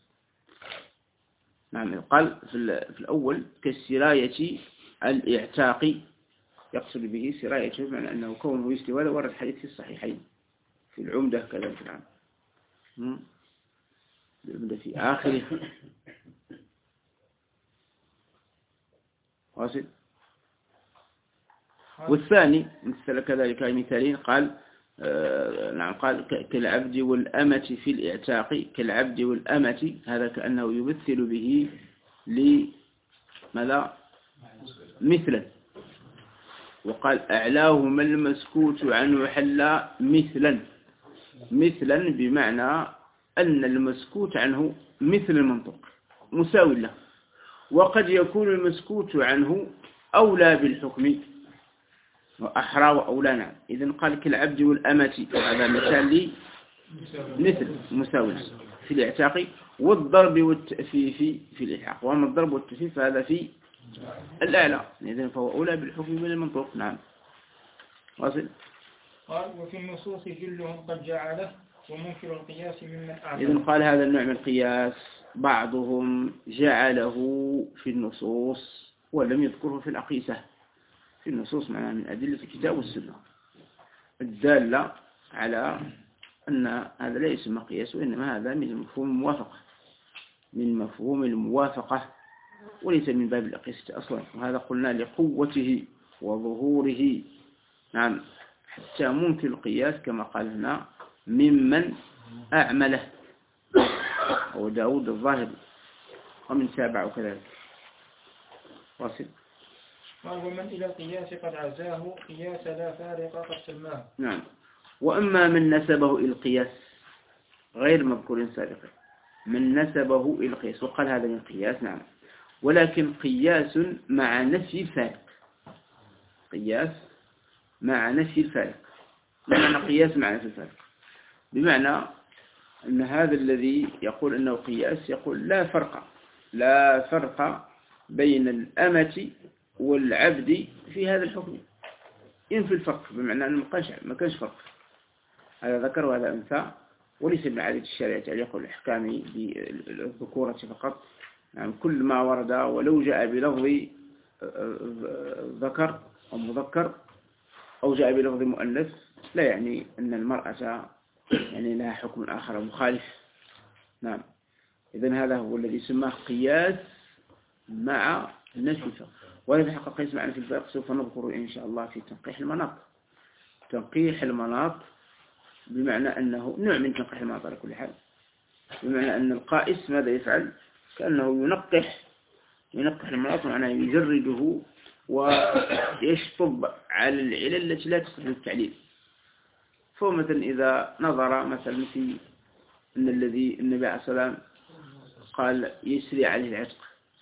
نعم. قال في الأول كالسراية الاعتاق، يقصد به سرايته بمعنى أنه كونه يسري، وهذا ورد الحديث في الصحيحين في العمدة كذلك. نعم. العمدة في آخره واصل. والثاني مثل كذلك مثالين قال آه نعم قال كالعبد والأمة في الإعتاق، كالعبد والأمة، هذا كأنه يمثل به لماذا مثلا، وقال أعلاهما المسكوت عنه حل مثلا، مثلا بمعنى أن المسكوت عنه مثل المنطق مساوي له، وقد يكون المسكوت عنه أولى بالحكم وأحرى وأولى. نعم. إذن قال كالعبد والأمة، هذا مثال لي مثل مساوي في الاعتاق والضرب والتأفيف في الإلحاق، وأما الضرب والتأفيف فهذا في الأعلى، إذن فهو أولى بالحكم من المنطوق. نعم. واصل. قال وفي النصوص جلهم قد جعله ومنكر القياس ممن أعلم. إذن قال هذا النوع من القياس بعضهم جعله في النصوص ولم يذكره في الأقيسة. في النصوص معناها من أدلة الكتاب والسنة الدالة على أن هذا لا يسمى قياس، وإنما هذا من مفهوم الموافقة، من مفهوم الموافقة وليس من باب الأقيسة أصلا، وهذا قلنا لقوته وظهوره. نعم. حتى ممكن القياس كما قال هنا ممن أعمله هو داود الظاهري ومن تابعه كذلك. واصل. قال ومن إلى القياس قد عزاه قياس لا فارق قد سماه. نعم. وأما من نسبه إلى القياس غير مذكور سابقا، من نسبه إلى القياس وقال هذا من القياس. نعم. ولكن قياس مع نفي الفارق، قياس مع نفي الفارق، بمعنى قياس مع نفي الفارق، بمعنى أن هذا الذي يقول أنه قياس يقول لا فرق، لا فرق بين الأمة والعبد في هذا الحكم، إن في الفرق بمعنى أنه ما كانش فرق، هذا ذكر وهذا أنثى، وليس من عادة الشريعة تعليق الأحكام بالذكورة فقط. يعني كل ما ورد ولو جاء بلفظ ذكر أو مذكر أو جاء بلفظ مؤنث لا يعني أن المرأة يعني لها حكم آخر مخالف. نعم. إذن هذا هو الذي سماه قياس مع نفي الفرق، وهذا حق قياس مع نفي الفرق سوف نذكر إن شاء الله في تنقيح المناط. تنقيح المناط بمعنى أنه نوع من تنقيح المناط على كل حال، بمعنى أن القائس ماذا يفعل؟ كأنه ينقح ينقح المناط، معناه يجرده ويشطب على العلل التي لا تقصد التعليل. فمثلا إذا نظر مثلا في أن الذي النبي عليه الصلاة والسلام قال يسري عليه العتق،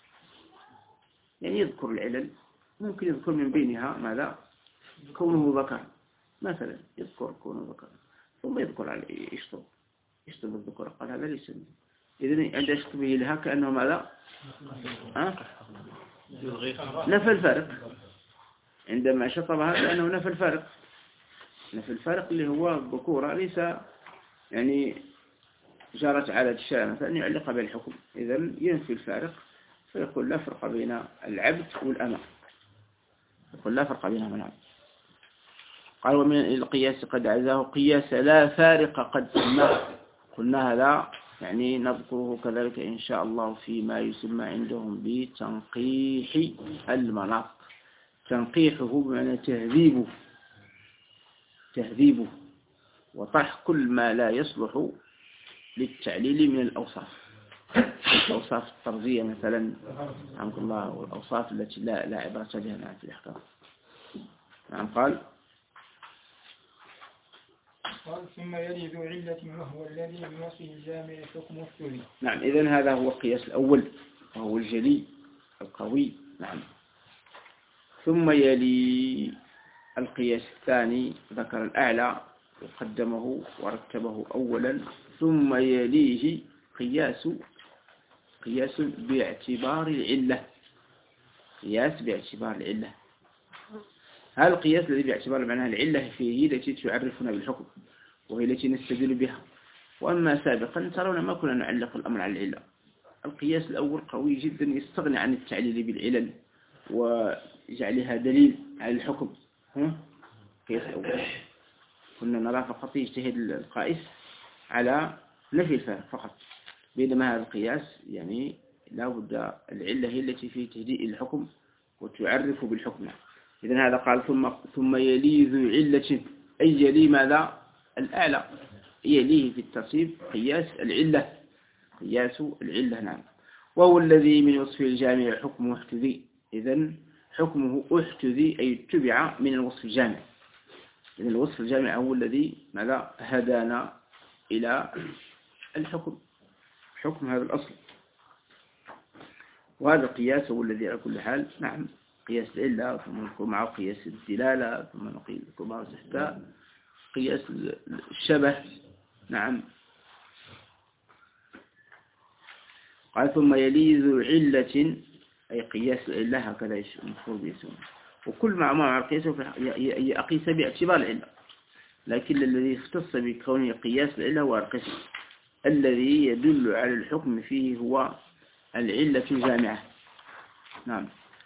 يعني يذكر العلل، ممكن يذكر من بينها ماذا؟ كونه ذكر مثلا، يذكر كونه ذكر ثم يذكر عليه يشطب يشطب الذكر، قال هذا ليس منه. إذن عند يشطبه لها كأنه ماذا؟ أه؟ نفى الفارق. عندما شطبها كأنه نفى الفارق، نفى الفارق اللي هو الذكورة، ليس يعني جرت على الشارع مثلا يعلق بين الحكم. إذن ينفي الفارق فيقول لا فرق بين العبد والأمة، يقول لا فرق بينهما. نعم. قال ومن القياس قد عزاه قياس لا فارق قد سماه. قلنا هذا يعني نذكره كذلك إن شاء الله فيما يسمى عندهم بتنقيح المناط. تنقيحه بمعنى تهذيبه، تهذيبه وطرح كل ما لا يصلح للتعليل من الأوصاف، الأوصاف الطردية مثلا رحمك الله، والأوصاف التي لا لا عبرة بها في الأحكام. نعم. قال قال ثم يلي ذو علة وهو الذي بوصفه الجامع حكم الثاني. نعم. إذن هذا هو القياس الأول وهو الجلي القوي. نعم. ثم يلي القياس الثاني، ذكر الأعلى وقدمه ورتبه أولا، ثم يليه قياس قياس باعتبار العلة، قياس باعتبار العلة. هذا القياس الذي باعتبار معناها العلة فيه التي تعرفنا بالحكم وهي التي نستدل بها. وأما سابقا ترون ما كنا نعلق الأمر على العلة. القياس الأول قوي جدا، يستغني عن التعليل بالعلل وجعلها دليل على الحكم. ها؟ القياس الأول كنا نرى فقط يجتهد القائس على نفي الفارق فقط، بينما هذا القياس يعني لا بد العلة هي التي فيه تهدئ الحكم وتعرف بالحكم. إذن هذا قال ثم ثم يلي ذو علة، أي يلي ماذا؟ الأعلى، يليه في الترتيب قياس العلة، قياس العلة. نعم. وهو الذي من وصف الجامع حكمه احتذي. إذن حكمه احتذي أي اتبع من الوصف الجامع. إذن الوصف الجامع هو الذي ماذا؟ هدانا إلى الحكم، حكم هذا الأصل. وهذا القياس هو الذي على كل حال نعم قياس العلة، ثم نذكر معه قياس الدلالة، ثم نذكر معه حتى قياس الشبه. نعم. قال ثم يلي ذو علة أي قياس العلة، هكذا المفروض بيسمونه. وكل مع مع القياس يقيس باعتبار العلة، لكن الذي اختص بكونه قياس العلة هو القسم الذي يدل على الحكم فيه هو العلة الجامعة. نعم.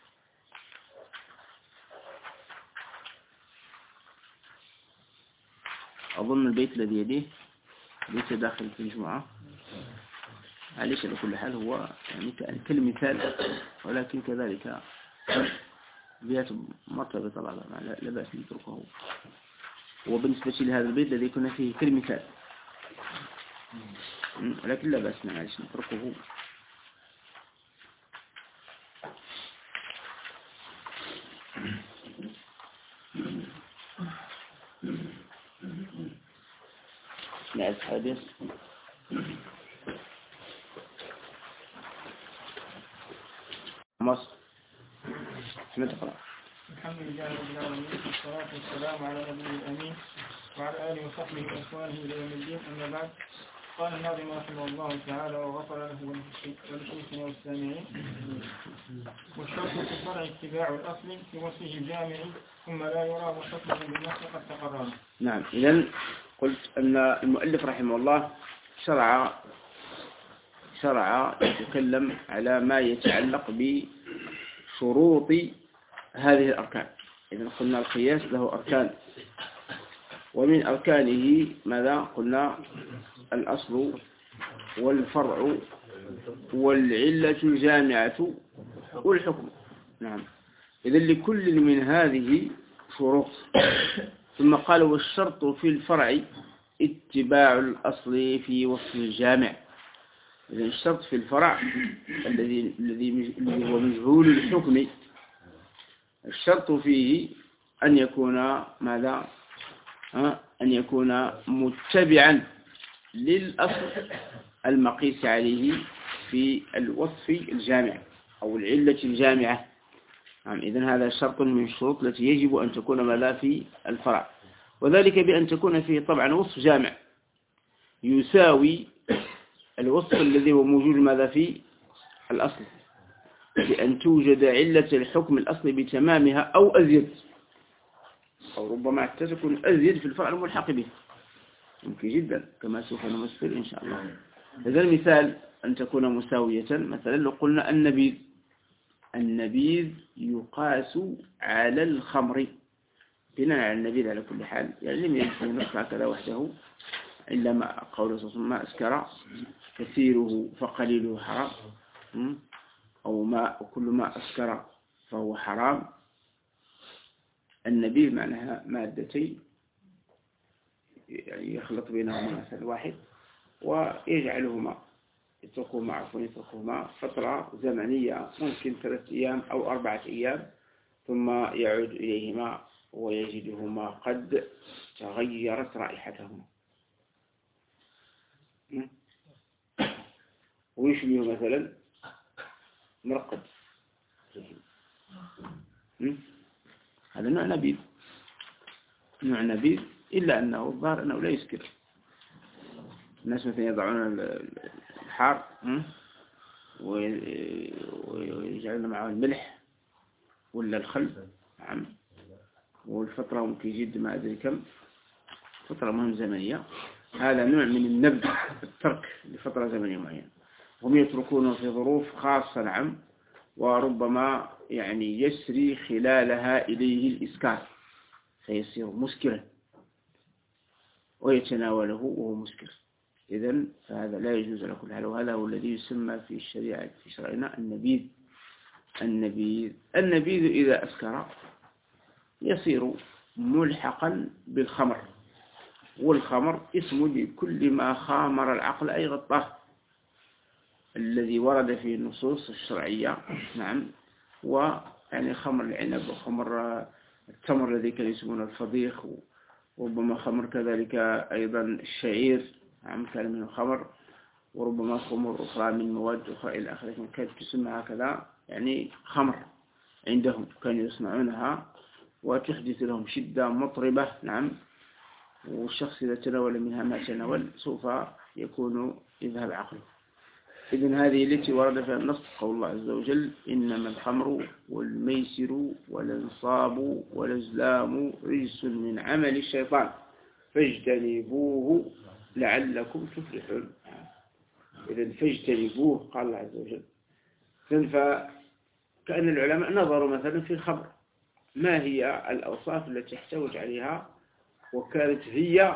أظن البيت الذي يليه ليس داخل في الجمعة، عليش على كل حال هو يعني كالمثال، ولكن كذلك بيات مرتبة طبعا لا بأس نتركه. وبالنسبة لهذا البيت الذي كنا فيه كالمثال، ولكن لا بأس معلش نتركه. نعم. حادث مصر نتقرأ. الحمد لله رب العالمين، والصلاة والسلام على نبي الأمين وعلى آله وصحبه وإخوانه إلى يوم الدين. أما بعد، قال الناظم رحمه الله تعالى وغفر له ولشيخنا والسامعين: والشرط في الفرع اتباع الأصل في وصفه الجامع، ثم لا يرى حكمه بالنص قد تقرر. نعم. إذن قلت أن المؤلف رحمه الله شرع شرع يتكلم على ما يتعلق بشروط هذه الأركان. إذن قلنا القياس له أركان، ومن أركانه ماذا قلنا؟ الأصل والفرع والعلة الجامعة والحكم. نعم. إذن لكل من هذه شروط. ثم قال والشرط في الفرع اتباع الأصل في وصف الجامع. إذن الشرط في الفرع الذي الذي هو مجهول الحكم الشرط فيه أن يكون ماذا؟ أن يكون متبعا للأصل المقيس عليه في الوصف الجامع أو العلة الجامعة. إذن هذا شرط من الشروط التي يجب أن تكون ماذا في الفرع، وذلك بأن تكون فيه طبعا وصف جامع يساوي الوصف الذي هو موجود ماذا في الأصل، بأن توجد علة الحكم الأصلي بتمامها أو أزيد، أو ربما تكون أزيد في الفرع الملحق به، ممكن جدا كما سوف نمثل إن شاء الله. هذا المثال أن تكون مساوية، مثلا لو قلنا النبيذ، النبيذ يقاس على الخمر، بناء على النبيذ على كل حال، يعني لم يكن نصف هكذا وحده إلا ما قوله صلى الله عليه وسلم ما أسكر كثيره فقليله حرام، أو ما كل ما أسكر فهو حرام. النبيذ معناها مادتين يعني يخلط بينهما مثل واحد ويجعلهما يتركهما عفوا يتركهما فترة زمنية ممكن ثلاثة أيام أو أربعة أيام، ثم يعود إليهما ويجدهما قد تغيرت رائحتهما، ويشبه مثلا مرقد، هذا نوع نبيذ، نوع نبيذ إلا أنه الظاهر أنه لا يسكر. الناس مثلا يضعون الحار ويجعلون معه الملح ولا الخل، نعم، والفترة ممكن يجد ما أدري كم فترة مهم زمنية، هذا نوع من النبذ، الترك لفترة زمنية معينة، هم يتركونه في ظروف خاصة، نعم، وربما يعني يسري خلالها إليه الإسكار فيصير مسكرا ويتناوله وهو مسكر. إذن فهذا لا يجوز على كل حال، وهذا هو الذي يسمى في الشريعة في شرعنا النبيذ. النبيذ النبيذ إذا أسكر يصير ملحقا بالخمر، والخمر اسم لكل ما خامر العقل أي غطاه الذي ورد في النصوص الشرعية، نعم، ويعني خمر العنب وخمر التمر الذي كان يسمونه الفضيخ، وربما خمر كذلك أيضا الشعير، نعم، كان منه خمر، وربما خمر أخرى من مواد أخرى إلى آخره كانت تسمى هكذا، يعني خمر عندهم كانوا يصنعونها وتحدث لهم شدة مطربة، نعم، والشخص إذا تناول منها ما تناول سوف يكون يذهب عقله. إذن هذه التي ورد فيها النص قول الله عز وجل إنما الخمر والميسر والانصاب والازلام رجس من عمل الشيطان فاجتنبوه لعلكم تفلحون. إذن فاجتنبوه قال الله عز وجل. فكأن العلماء نظروا مثلا في الخمر ما هي الأوصاف التي احتوج عليها وكانت هي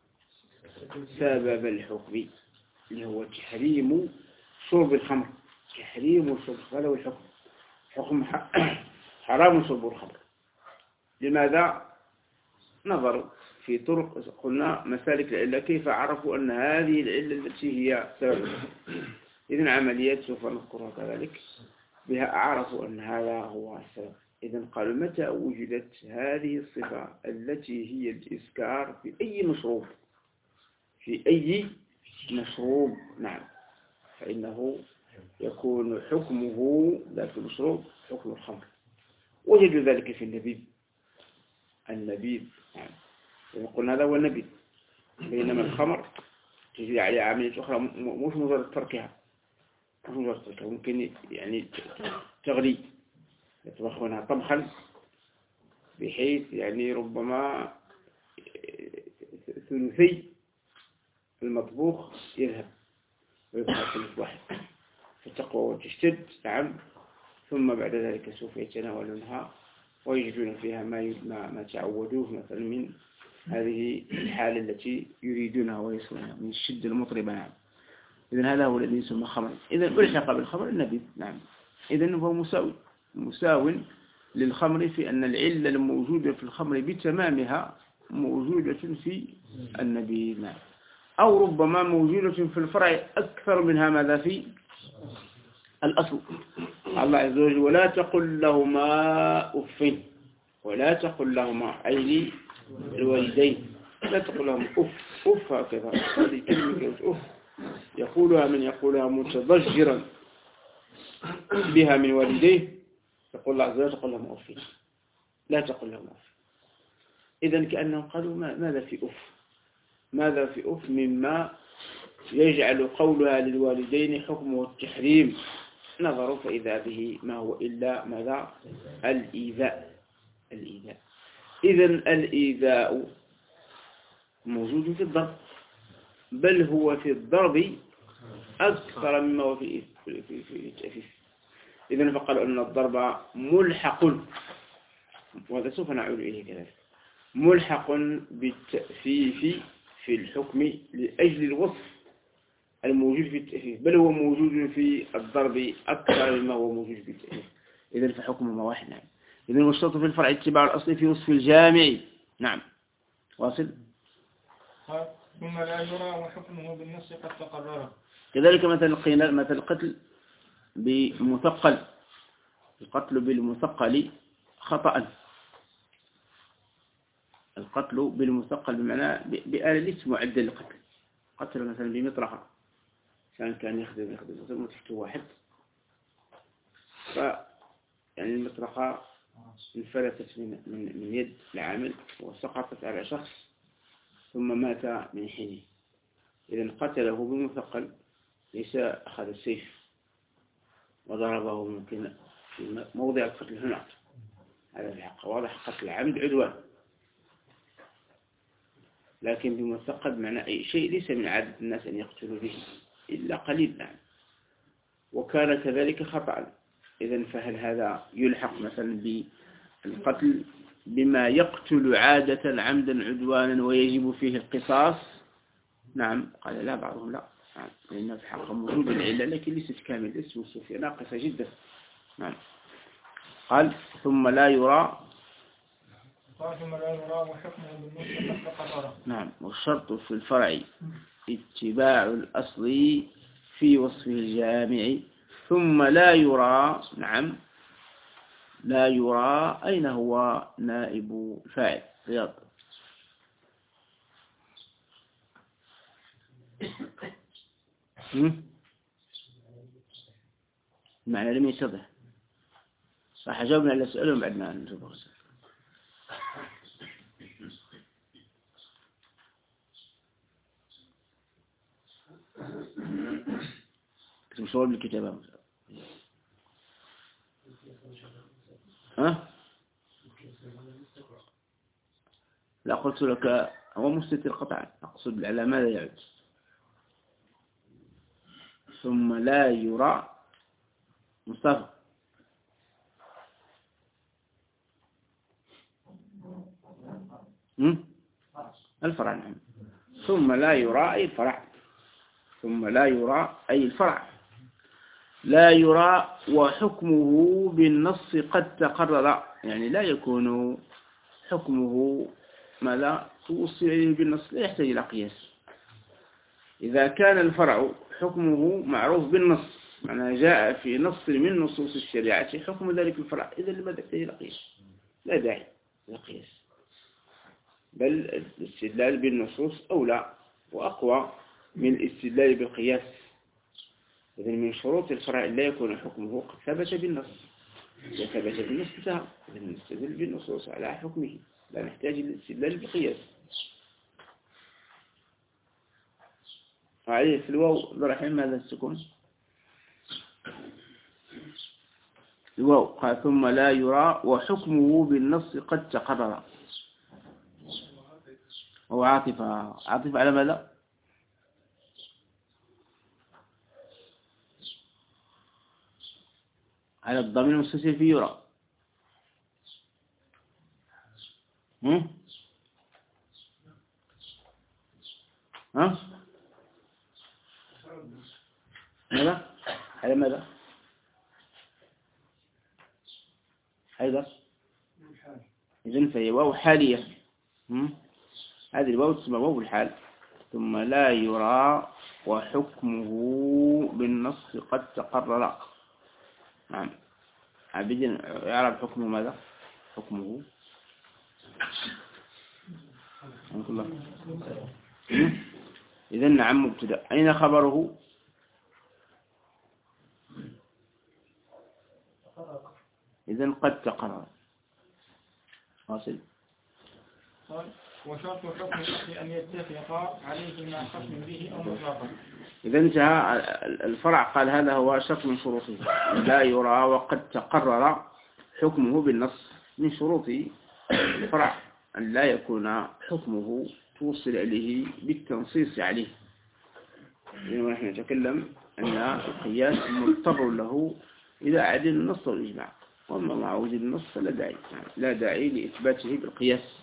سبب الحكم، اللي هو تحريم شرب الخمر، تحريم شرب، هذا هو الحكم، حكم حرام شرب الخمر. لماذا؟ نظروا في طرق، قلنا مسالك العلة، كيف عرفوا أن هذه العلة التي هي سبب. إذن عمليات سوف نذكرها كذلك بها عرفوا أن هذا هو السبب. إذن قالوا متى وجدت هذه الصفة التي هي الإسكار في أي مشروب، في أي مشروب، نعم، فإنه يكون حكمه ذات المشروب حكم الخمر. وجدوا ذلك في النبيذ، النبيذ، نعم، قلنا هذا هو النبيذ، بينما الخمر تجري عليها عملية أخرى مش مجرد تركها، مش مجرد تركها، ممكن يعني تغلي، يطبخونها طبخا بحيث يعني ربما ثلثي المطبوخ يذهب ويبقى ثلث واحد فتقوى وتشتد، نعم، ثم بعد ذلك سوف يتناولونها ويجدون فيها ما ما تعودوه مثلا من هذه الحالة التي يريدونها ويصلونها من الشدة المطربة، نعم. إذن هذا هو الذي يسمى خمر. إذن ألحق بالخمر النبيذ، نعم. إذن هو مساوي مساو للخمر في أن العلة الموجودة في الخمر بتمامها موجودة في النبيذ، نعم. أو ربما موجودة في الفرع أكثر منها ماذا في الأصل الله عز وجل ولا تقل لهما أف، ولا تقل لهما أي الوالدين، لا تقل لهم أف أف هكذا. هذه كلمة أف يقولها من يقولها متضجرا بها من والديه، يقول الله عز وجل تقول لهم أف، لا تقل لهم أف. إذن كأنهم قالوا ماذا في أف، ماذا في أف مما يجعل قولها للوالدين حكمه التحريم. نظروا فإذا به ما هو إلا ماذا؟ الإيذاء. الإيذاء إذن الإيذاء موجود في الضرب، بل هو في الضرب أكثر مما هو في في في في التأفيف. إذن فقالوا أن الضرب ملحق، وهذا سوف نعود إليه كذلك، ملحق بالتأفيف في الحكم لأجل الوصف الموجود في التأفيف، بل هو موجود في الضرب أكثر مما هو موجود في التأفيف. إذن فحكمهما واحد. نعم. إذن والشرط في الفرع اتباع الأصل في وصف الجامع. نعم. واصل. ثم لا يرى وحكمه بالنص قد تقرر. كذلك مثل قيل مثل القتل بمثقل، القتل بالمثقل خطأ، القتل بالمثقل بمعنى بآلة ليست معدة للقتل. قتل مثلا بمطرقة، كان كان يخدم يخدم مثلا تحته واحد، ف يعني المطرقة انفلتت من من من يد العامل وسقطت على شخص ثم مات من حينه. إذا قتله بمثقل، ليس أخذ السيف وضربه ممكن في موضع القتل هنا، هذا في حق واضح، قتل عمد عدوان. لكن بمثقل بمعنى أي شيء ليس من عادة الناس أن يقتلوا به إلا قليل. نعم. وكان كذلك خطأ. إذن فهل هذا يلحق مثلا بالقتل بما يقتل عادة عمدا عدوانا ويجب فيه القصاص؟ نعم. قال لا، بعضهم لا، نعم، لأنه في حق موجود العلة لكن ليست كامل، ليست وصوفية، ناقصة جدا. نعم. قال ثم لا يرى. قال ثم لا يرى وحكمه بالنص قد تقرر. نعم. والشرط في الفرع اتباع الأصل في وصفه الجامع. ثم لا يرى. نعم. لا يرى أين هو نائب فاعل؟ رياض. المعنى لم يتضح. راح أجاوبنا على سؤالهم بعد ما نجاوب. مصور بالكتابة. ها؟ لا، قلت لك هو مستتر قطعا، أقصد على ماذا يعود. ثم لا يرى. مصطفى. الفرع. نعم. ثم لا يرى أي الفرع. ثم لا يرى أي الفرع. لا يرى وحكمه بالنص قد تقرر، يعني لا يكون حكمه ماذا توصل إليه بالنص، لا يحتاج إلى قياس. إذا كان الفرع حكمه معروف بالنص، معنى جاء في نص من نصوص الشريعة حكم ذلك الفرع، إذا لماذا يحتاج إلى قياس؟ لا داعي إلى قياس، بل الاستدلال بالنصوص أولى وأقوى من الاستدلال بالقياس. إذن من شروط الفرع لا يكون حكمه قد ثبت بالنص، إذا ثبت بالنص انتهى. إذن نستدل بالنصوص على حكمه، لا نحتاج للاستدلال بالقياس. فعليه في الواو برحم ماذا السكون؟ الواو. قال ثم لا يرى وحكمه بالنص قد تقرر. هو عاطفة. عاطفة على ماذا؟ على الضمير المستتر في يرى. هم؟ ها؟ ماذا؟ على ماذا؟ أيضا إذن فهي واو حالية. هم؟ هذه الواو تسمى واو الحال. ثم لا يرى وحكمه بالنص قد تقرر. نعم عبد يعرف حكمه ماذا حكمه إذا نعم مبتدأ. أين خبره؟ إذا قد تقرر. واصل. وشرط حكم الأصل أن يتفق عليه مع خصم به أو مطلقا. إذا انتهى الفرع قال هذا هو شرط من شروطه لا يرى وقد تقرر حكمه بالنص. من شروط الفرع أن لا يكون حكمه توصل إليه بالتنصيص عليه. ونحن نتكلم أن القياس مضطر له إذا عدل النص والإجماع، وأما مع وجود النص فلا داعي لا داعي لإثباته بالقياس.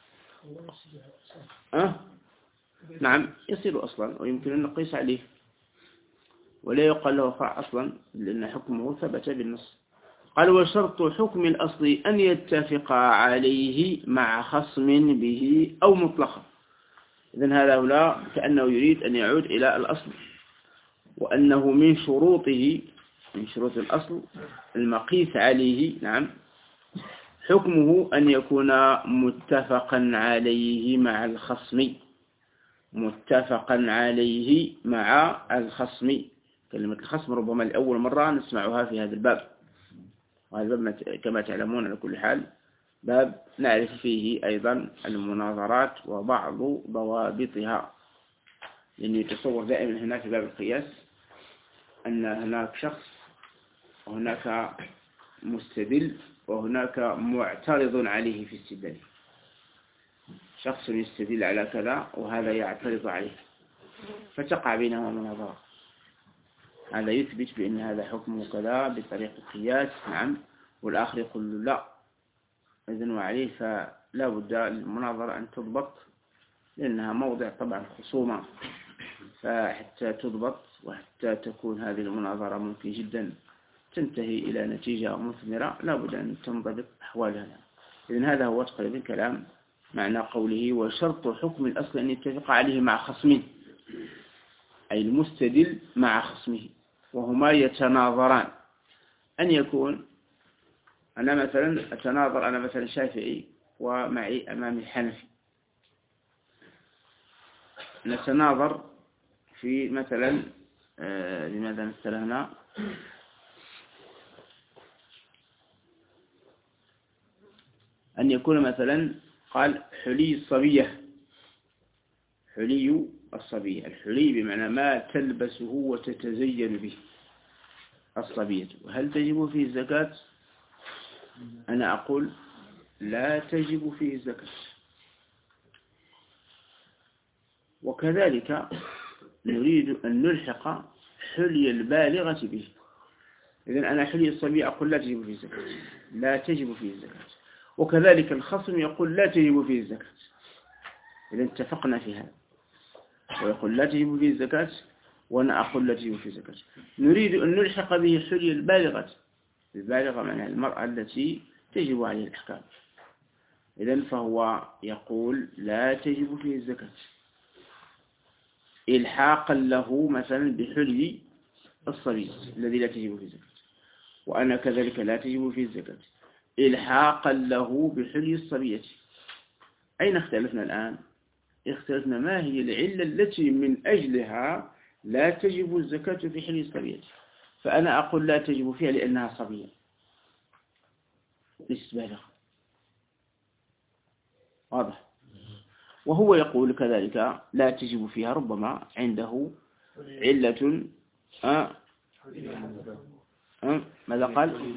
أه؟ نعم يصير أصلا ويمكن أن نقيس عليه ولا يقال له فرع أصلا لأن حكمه ثبت بالنص. قال وشرط حكم الأصل أن يتفق عليه مع خصم به أو مطلقا. إذن هذا هنا كأنه يريد أن يعود إلى الأصل وأنه من شروطه من شروط الأصل المقيس عليه نعم حكمه أن يكون متفقا عليه مع الخصم متفقا عليه مع الخصم. كلمة الخصم ربما لأول مرة نسمعها في هذا الباب، وهذا الباب كما تعلمون على كل حال باب نعرف فيه أيضا المناظرات وبعض ضوابطها، لأنه يتصور دائما هناك في باب القياس أن هناك شخص وهناك مستدل وهناك معترض عليه في استدلاله. شخص يستدل على كذا وهذا يعترض عليه فتقع بينهما مناظرة. هذا يثبت بأن هذا حكمه كذا بطريقة القياس نعم، والآخر يقول لا إذن وعليه، فلا بد المناظرة أن تضبط لأنها موضع طبعا خصومة، فحتى تضبط وحتى تكون هذه المناظرة ممكن جدا تنتهي إلى نتيجة مثمرة لا بد أن تنضبط أحوالها. إذن هذا هو تقريبا كلام معنى قوله وشرط حكم الأصل أن يتفق عليه مع خصمه، أي المستدل مع خصمه وهما يتناظران. أن يكون أنا مثلا أتناظر أنا مثلا شافعي ومعي أمامي حنفي، نتناظر في مثلا آه لماذا نستل هنا أن يكون مثلا قال حلي الصبية حلي الصبية. الحلي بمعنى ما تلبسه وتتزين به الصبية، هل تجب فيه الزكاة؟ أنا أقول لا تجب فيه الزكاة. وكذلك نريد أن نلحق حلي البالغة به. إذن أنا حلي الصبية أقول لا تجب فيه الزكاة لا تجب فيه الزكاة، وكذلك الخصم يقول لا تجب فيه الزكاة. إذن اتفقنا في هذا، ويقول لا تجب فيه الزكاة وأنا أقول لا تجب فيه الزكاة. نريد أن نلحق به حلي البالغة. البالغة معناها المرأة التي تجب عليها الأحكام. إذن فهو يقول لا تجب فيه الزكاة إلحاقا له مثلا بحلي الصبي الذي لا تجب فيه الزكاة، وأنا كذلك لا تجب فيه الزكاة إلحاقا له بحلي الصبية. أين اختلفنا الآن؟ اختلفنا ما هي العلة التي من أجلها لا تجب الزكاة في حلي الصبية. فأنا أقول لا تجب فيها لأنها صبية ليست بالغة. واضح. وهو يقول كذلك لا تجب فيها ربما عنده علة أه أه ماذا قال؟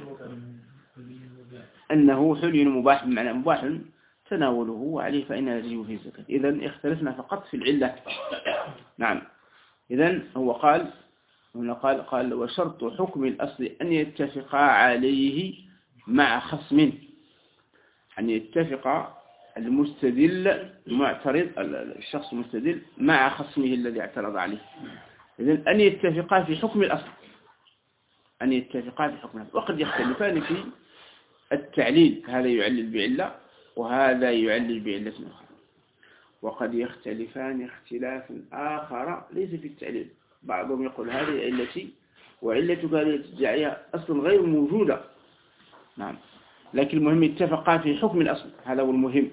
أنه حلي مباح بمعنى مباح تناوله وعليه فإنها تجب فيه الزكاة. إذن اختلفنا فقط في العلة. نعم. إذن هو قال هنا قال قال وشرط حكم الأصل أن يتفق عليه مع خصم، أن يتفق المستدل المعترض الشخص المستدل مع خصمه الذي اعترض عليه. إذن أن يتفقا في حكم الأصل أن يتفقا في حكم الأصل، وقد يختلفان في التعليل، هذا يعلل بعلة وهذا يعلل بعلة أخرى، وقد يختلفان اختلافا آخر ليس في التعليل. بعضهم يقول هذه علتي وعلتك هذه التجاعية أصلا غير موجودة. نعم، لكن المهم اتفقا في حكم الأصل، هذا هو المهم.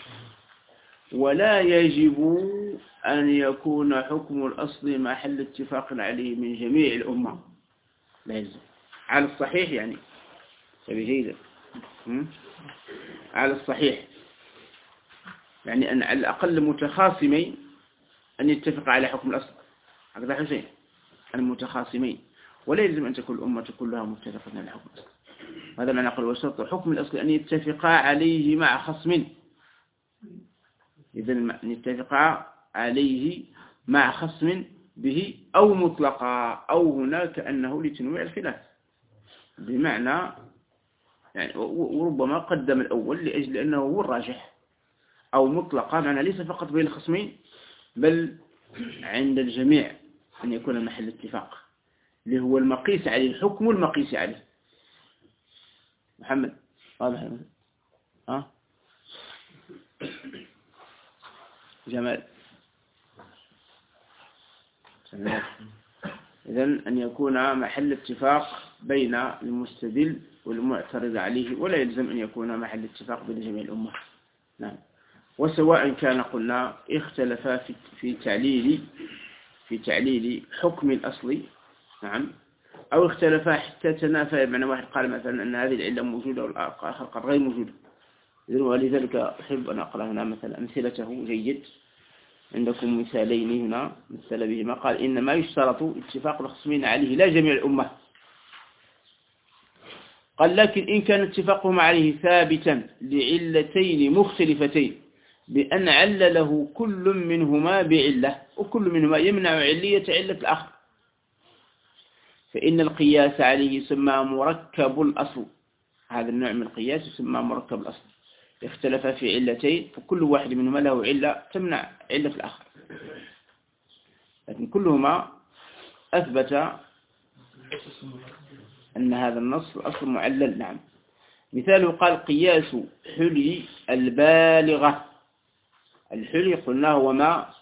ولا يجب أن يكون حكم الأصل محل اتفاق عليه من جميع الأمة، لا يجب على الصحيح، يعني جيدا على الصحيح، يعني أن على الأقل متخاصمين أن يتفق على حكم الأصل، هكذا حسين، المتخاصمين، ولا يلزم أن تكون الأمة كلها متفقة على حكم الأصل. هذا معنى قول وشرط حكم الأصل أن يتفقا عليه مع خصم، إذن أن يتفقا عليه مع خصم به أو مطلقا، أو هناك أنه لتنويع الخلاف، بمعنى يعني وربما قدم الأول لأجل أنه هو الراجح، أو مطلقا معنى ليس فقط بين الخصمين بل عند الجميع أن يكون محل اتفاق، اللي هو المقيس عليه، الحكم المقيس عليه. محمد واضح؟ ها جمال. إذن أن يكون محل اتفاق بين المستدل والمعترض عليه، ولا يلزم أن يكون محل اتفاق بين جميع الأمة. نعم. وسواء كان قلنا اختلفا في في تعليل في تعليل حكم الأصل، نعم، أو اختلفا حتى تنافى، بمعنى واحد قال مثلا أن هذه العلة موجودة والآخر قال غير موجودة. ولذلك أحب أن أقرأ هنا مثلا أمثلته جيد. عندكم مثالين هنا مثل بهما، قال إنما يشترط اتفاق الخصمين عليه لا جميع الأمة. قال لكن إن كان اتفاقهم عليه ثابتا لعلتين مختلفتين بأن عل له كل منهما بعلة وكل منهما يمنع علية علة الآخر، فإن القياس عليه يسمى مركب الأصل. هذا النوع من القياس يسمى مركب الأصل، اختلف في علتين فكل واحد منهما له علة تمنع علة الآخر، لكن كلهما أثبت أن هذا النص أصل معلل. نعم. مثاله قال قياس حلي البالغة. الحلي قلنا هو ما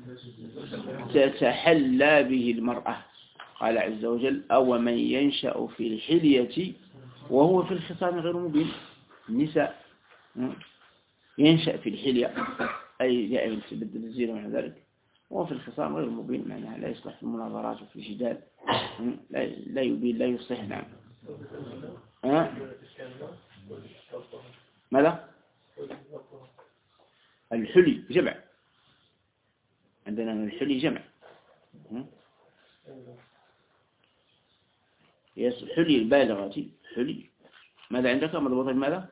تتحلى به المرأة، قال عز وجل أو من ينشأ في الحلية وهو في الخصام غير مبين. النساء ينشأ في الحلية أي جاء يتبدل الزينة ومع ذلك، وهو في الخصام غير مبين، معناها لا يصلح في المناظرات وفي الجدال، لا, لا يبين لا يصلح. نعم. أه؟ ماذا؟ الحلي جمع، عندنا الحلي جمع. يس حلي البالغة حلي. ماذا عندك مضبوط بماذا؟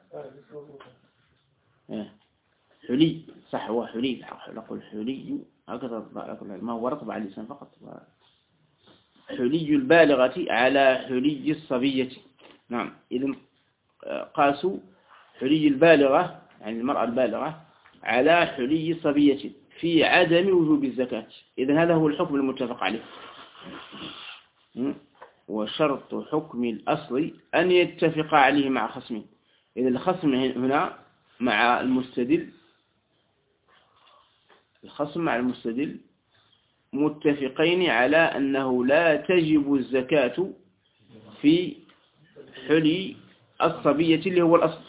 أه. حلي صح، هو حلي، نقول حلي هكذا، ما هو رطب على اللسان فقط. حلي البالغة على حلي الصبية. نعم. إذن قاسوا حلي البالغة يعني المرأة البالغة على حلي الصبية في عدم وجوب الزكاة. إذن هذا هو الحكم المتفق عليه. وشرط حكم الأصل أن يتفق عليه مع خصمه. إذن الخصم هنا مع المستدل، الخصم مع المستدل متفقين على أنه لا تجب الزكاة في حلي الصبية اللي هو الأصل.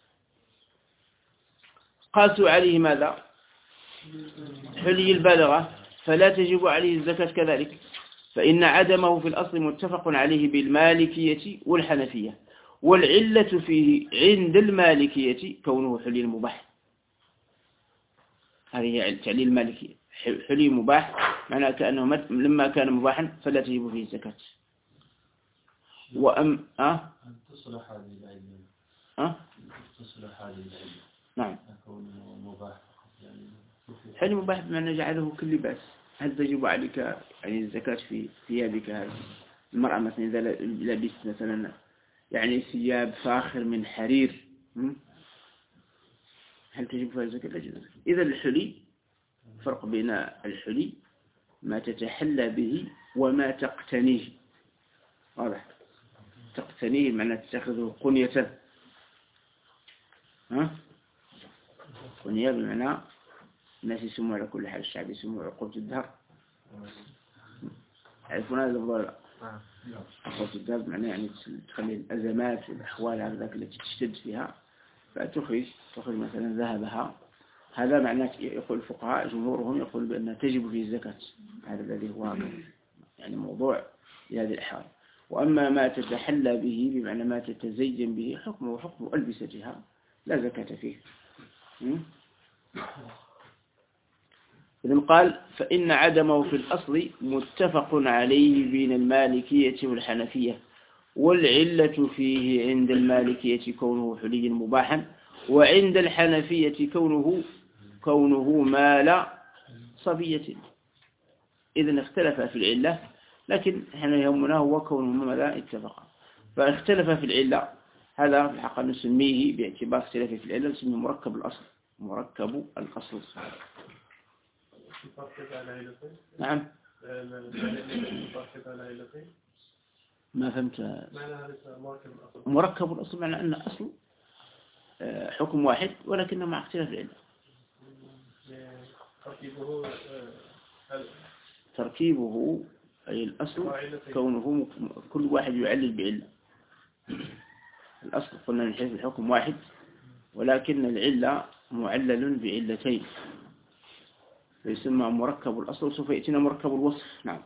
قاسوا عليه ماذا؟ حلي البالغة، فلا تجب عليه الزكاة كذلك، فإن عدمه في الأصل متفق عليه بالمالكية والحنفية، والعلة فيه عند المالكية كونه حلي المباح. هذه هي تعليل المالكية، حلي مباح معناه كأنه لما كان مباحا فلا تجب فيه الزكاة. وأم أه تصلح هذه العلة أه تصلح هذه العلة نعم كونه مباح يعني حلي مباح بمعنى جعله كل لباس. هل تجب عليك يعني الزكاة في ثيابك هذه؟ المرأة مثلا إذا لبست مثلا يعني ثياب فاخر من حرير، هل تجب فيها الزكاة؟ لا تجب. إذا الحلي فرق بين الحلي ما تتحلى به وما تقتنيه. واضح؟ تقتنيه معنى تتخذه قنية. ها؟ قنية بمعنى الناس يسموا على كل حال، الشعب يسموا عقوبة الدهر. يعرفون هذا الضوء؟ قسوة القلب معناه يعني تخلي الأزمات والأحوال هذاك التي تشتد فيها فتخرج تخرج مثلا ذهبها. هذا معناه يقول الفقهاء جمهورهم يقول بأنها تجب فيه الزكاة. هذا الذي هو يعني موضوع لهذه الأحوال. وأما ما تتحلى به بمعنى ما تتزين به حكمه حكم ألبستها لا زكاة فيه. إذن قال فإن عدمه في الأصل متفق عليه بين المالكية والحنفية، والعلة فيه عند المالكية كونه حلي مباحا، وعند الحنفية كونه كونه مال صبية. إذن اختلف في العلة، لكن احنا يهمنا هو كونه ماذا اتفقا. فاختلف في العلة، هذا في الحقيقة نسميه باعتبار اختلافه في العلة نسميه مركب الأصل. مركب الأصل. نعم. ما فهمت. مركب الأصل معنى أن أصل حكم واحد ولكنه مع اختلاف العلة. تركيبه أي الأصل كونه كل واحد يعلل بعلة. الأصل قلنا من حيث الحكم واحد، ولكن العلة معلل بعلتين فيسمى مركب الأصل. وسوف يأتينا مركب الوصف. نعم.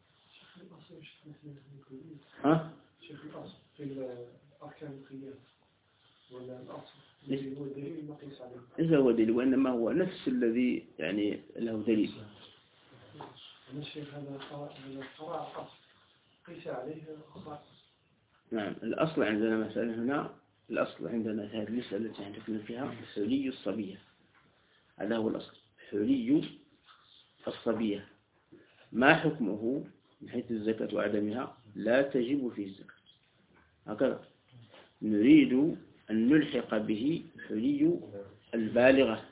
ها؟ شيخ الأصل في الأركان القياس ولا الأصل اللي هو دليل مقيس عليه؟ ليس هو دليل، وإنما هو نفس الذي يعني له دليل. الشيخ هذا قراء أصل قيس عليه أصل. نعم. الأصل عندنا مثلا هنا، الأصل عندنا هذه المسألة التي نتكلم فيها حلي الصبية. هذا هو الأصل، حلي الصبية. ما حكمه من حيث الزكاة وعدمها؟ لا تجب فيه الزكاة. هكذا نريد أن نلحق به حلي البالغة،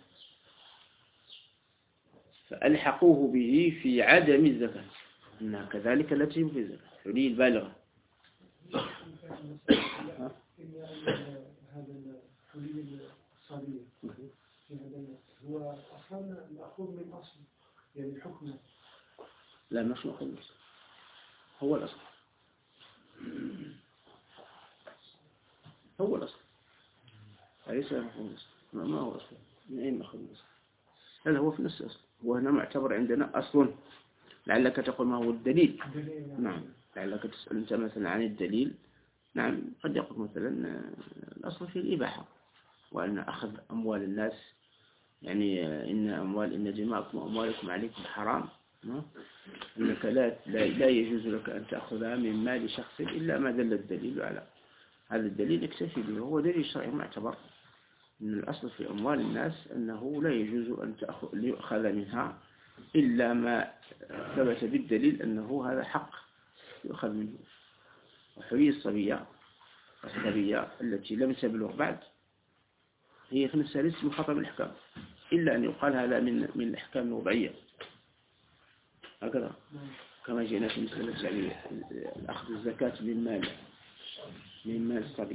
فألحقوه به في عدم الزكاة، إنها كذلك لا تجب فيه الزكاة. حلي البالغة هذا الحلي الصبية هو أصلا مأخوذ من أصل يعني حكمه. لا مش مأخوذ من أصل، هو الأصل. هو الأصل أليس مأخوذ من الأصل؟ ما هو أصل؟ من أين مأخوذ من الأصل؟ هذا هو في نفس الأصل، وهنا معتبر عندنا أصل. لعلك تقول ما هو الدليل. نعم. لعلك تسأل أنت مثلا عن الدليل. نعم. قد يقول مثلا الأصل في الإباحة، وأن أخذ أموال الناس يعني إن أموال إن دماءكم وأموالكم عليكم حرام، أنك لا لا يجوز لك أن تأخذها من مال شخص إلا ما دل الدليل على هذا. الدليل اكتفي به، هو دليل شرعي معتبر. أن الأصل في أموال الناس أنه لا يجوز أن يؤخذ منها إلا ما ثبت بالدليل أنه هذا حق يؤخذ منه. وحلي الصبية الصبية التي لم تبلغ بعد هي في نفسها ليست من خطر الأحكام، إلا أن يقال هذا من من الأحكام الوضعية. هكذا كما جئنا في مسألة يعني أخذ الزكاة من مال من مال الصبي.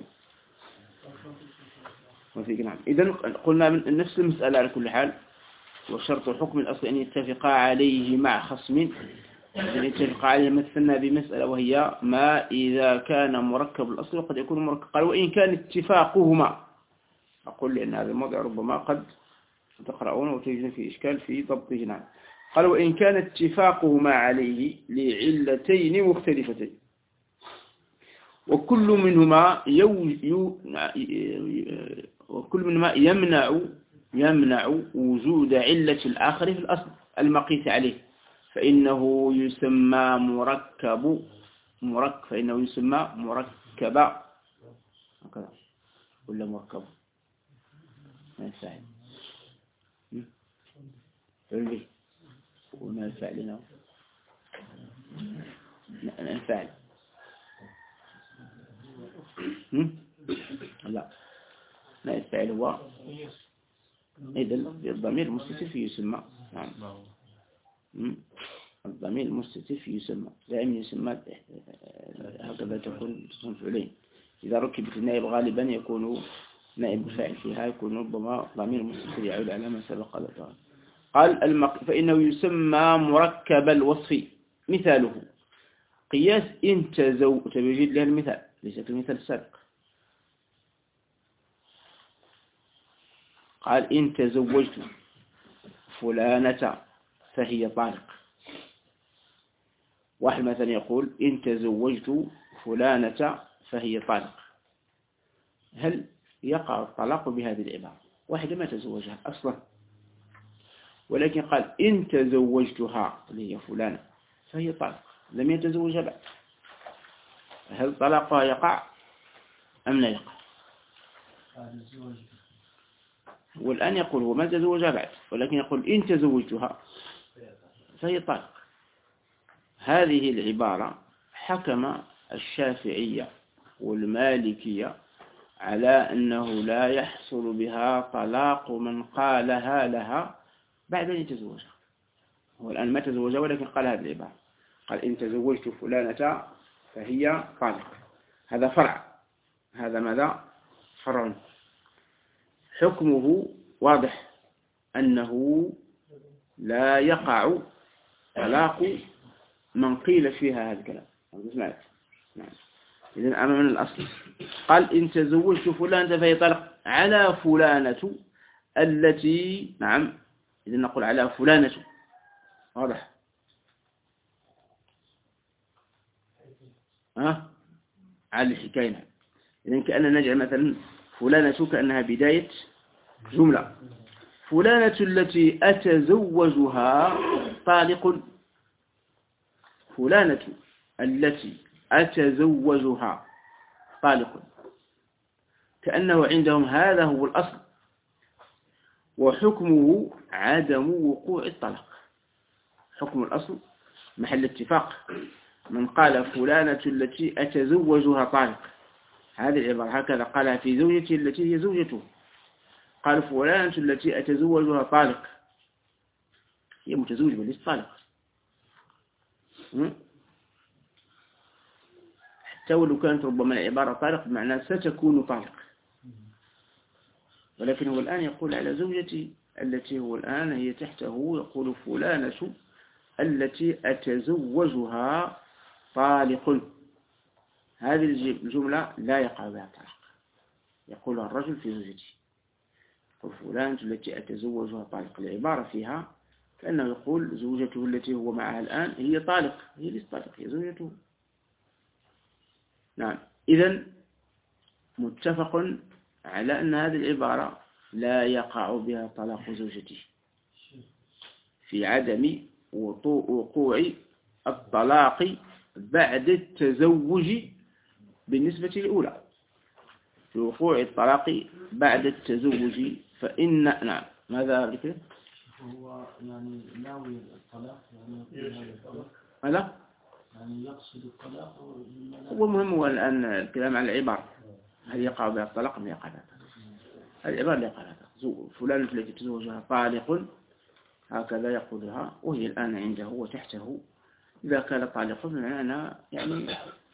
وفي نعم. إذن قلنا من نفس المسألة على كل حال. وشرط حكم الأصل أن يتفق عليه مع خصم. إذن يتفق عليه مثلنا بمسألة وهي ما إذا كان مركب الأصل وقد يكون مركب. قال وإن كان اتفاقهما. أقول لأن هذا الموضع ربما قد تقرؤون وتجدون في إشكال في ضبطه. نعم. قال وإن كان اتفاقهما عليه لعلتين مختلفتين، وكل منهما يو يو وكل منهما يمنع يمنع وجود علة الآخر في الأصل المقيس عليه، فإنه يسمى مركب مركب فإنه يسمى مركبا. هكذا ولا مركب ما يفعل علي وما يفعل لنا نفعل لا ما يفعل هو إذا الضمير المستتر يسمى. نعم. الضمير المستتر يسمى دائما يسمى هكذا تكون تكون فعلين. إذا ركبت النائب غالبا يكون نائب الفاعل فيها يكون ربما ضمير مستتر يعود على ما سبق ذكره. قال المق... فإنه يسمى مركب الوصف. مثاله قياس إن تزو تبجد لها المثال ليس كالمثال السابق. قال إن تزوجت فلانة فهي طالق. واحد مثلا يقول إن تزوجت فلانة فهي طالق، هل يقع الطلاق بهذه العبارة؟ واحد ما تزوجها أصلا، ولكن قال إن تزوجتها اللي هي فلانة فهي طالق، لم يتزوجها بعد، هل طلاقها يقع أم لا يقع؟ والآن يقول هو ما تزوجها بعد، ولكن يقول إن تزوجتها فهي طالق. هذه العبارة حكم الشافعية والمالكية على أنه لا يحصل بها طلاق من قالها لها بعد أن يتزوجها. هو الآن ما تزوجها ولكن قال هذه العبارة، قال إن تزوجت فلانة فهي طالق. هذا فرع، هذا ماذا؟ فرع. حكمه واضح أنه لا يقع طلاق من قيل فيها هذا الكلام. نعم. إذن أمامنا الأصل، قال إن تزوجت فلانة فهي طالق على فلانة التي، نعم، إذن نقول على فلانة، واضح؟ ها؟ على الحكاية. إذن كأننا نجعل مثلا فلانة كأنها بداية جملة. فلانة التي أتزوجها طالق. فلانة التي أتزوجها طالق، كأنه عندهم هذا هو الأصل، وحكمه عدم وقوع الطلاق. حكم الأصل محل اتفاق. من قال فلانة التي أتزوجها طالق، هذه العبارة هكذا قالها في زوجته التي هي زوجته، قال فلانة التي أتزوجها طالق، هي متزوجة وليس طالق. حتى ولو كانت ربما العبارة طالق بمعنى ستكون طالق، ولكن هو الآن يقول على زوجتي التي هو الآن هي تحته، يقول فلانة التي أتزوجها طالق. هذه الجملة لا يقع بها طلاق، يقولها الرجل في زوجته، يقول فلانة التي أتزوجها طالق. العبارة فيها كأنه يقول زوجته التي هو معها الآن هي طالق، هي ليست طالق، هي زوجته. نعم. إذن متفق على أن هذه العبارة لا يقع بها طلاق زوجته، في عدم وقوع الطلاق بعد التزوج بالنسبة للأولى، في وقوع الطلاق بعد التزوج. فإن، نعم، ماذا ذكر؟ هو يعني ناوي الطلاق، يعني ماذا؟ يعني يقصد الطلاق. هو مهم هو الآن الكلام عن العبارة، هل يقع بها الطلاق أم يقع بها الطلاق؟ العبارة لا يقع بها الطلاق. فلانة التي تزوجها طالق، هكذا يقولها، وهي الآن عنده وتحته. إذا كان طالق بمعنى يعني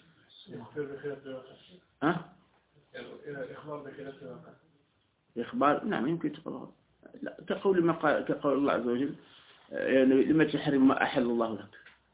ها؟ إخبار بخلاف الواقع. إخبار، نعم، يمكن تقول لا، كقول ما قال، كقول الله عز وجل يعني لما تحرم ما أحل الله لك.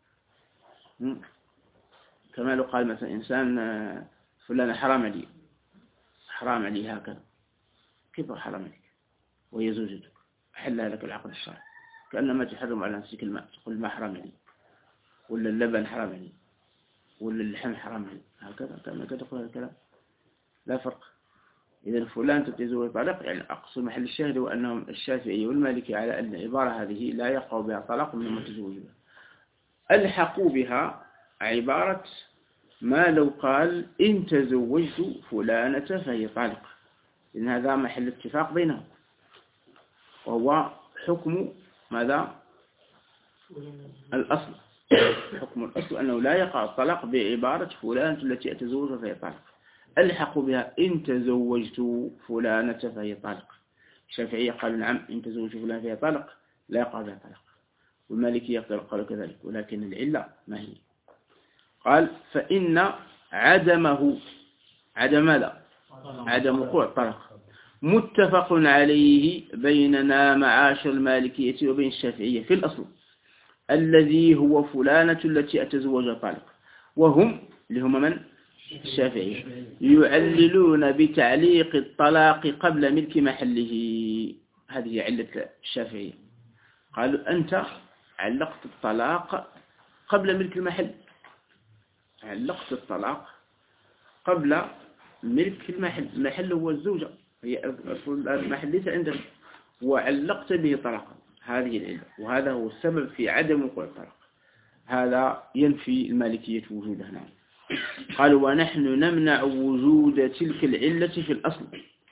كما لو قال مثلا إنسان فلان حرام لي، حرام علي هكذا، كيف حرام عليك وهي زوجتك، أحلها لك العقد الشرعي، كأنما تحرم على نفسك الماء، تقول ما حرام علي، ولا اللبن حرام علي، ولا اللحم حرام علي، هكذا كما تقول هذا الكلام، لا فرق. إذا فلان تتزوج طلاق، يعني أقصد محل الشاهد هو أنهم الشافعي والمالكي على أن العبارة هذه لا يقع بها طلاق من المتزوج بها. ألحقوا بها عبارة ما لو قال إن تزوجت فلانة فهي طالق، إن هذا محل اتفاق بينهم، وهو حكم ماذا؟ الأصل. حكم الأصل أنه لا يقع الطلاق بعبارة فلانة التي أتزوجها فهي طالق. ألحقوا بها إن تزوجت فلانة فهي طالق. الشافعية قالوا نعم إن تزوجت فلانة فهي طالق لا يقع بها طلاق، والمالكية قالوا كذلك، ولكن العلة ما هي؟ قال فإن عدمه، عدم ماذا؟ عدم وقوع الطلاق متفق عليه بيننا معاشر المالكية وبين الشافعية في الأصل الذي هو فلانة التي أتزوجها طالق، وهم اللي هم من؟ الشافعية يعللون بتعليق الطلاق قبل ملك محله. هذه علة الشافعية، قالوا أنت علقت الطلاق قبل ملك المحل، علقت الطلاق قبل ملك المحل. المحل هو الزوجة، هي المحل ليس عندك، وعلقت به طلاقا. هذه العلة، وهذا هو السبب في عدم وقوع الطلاق. هذا ينفي المالكية وجودها. نعم. قالوا ونحن نمنع وجود تلك العلة في الأصل،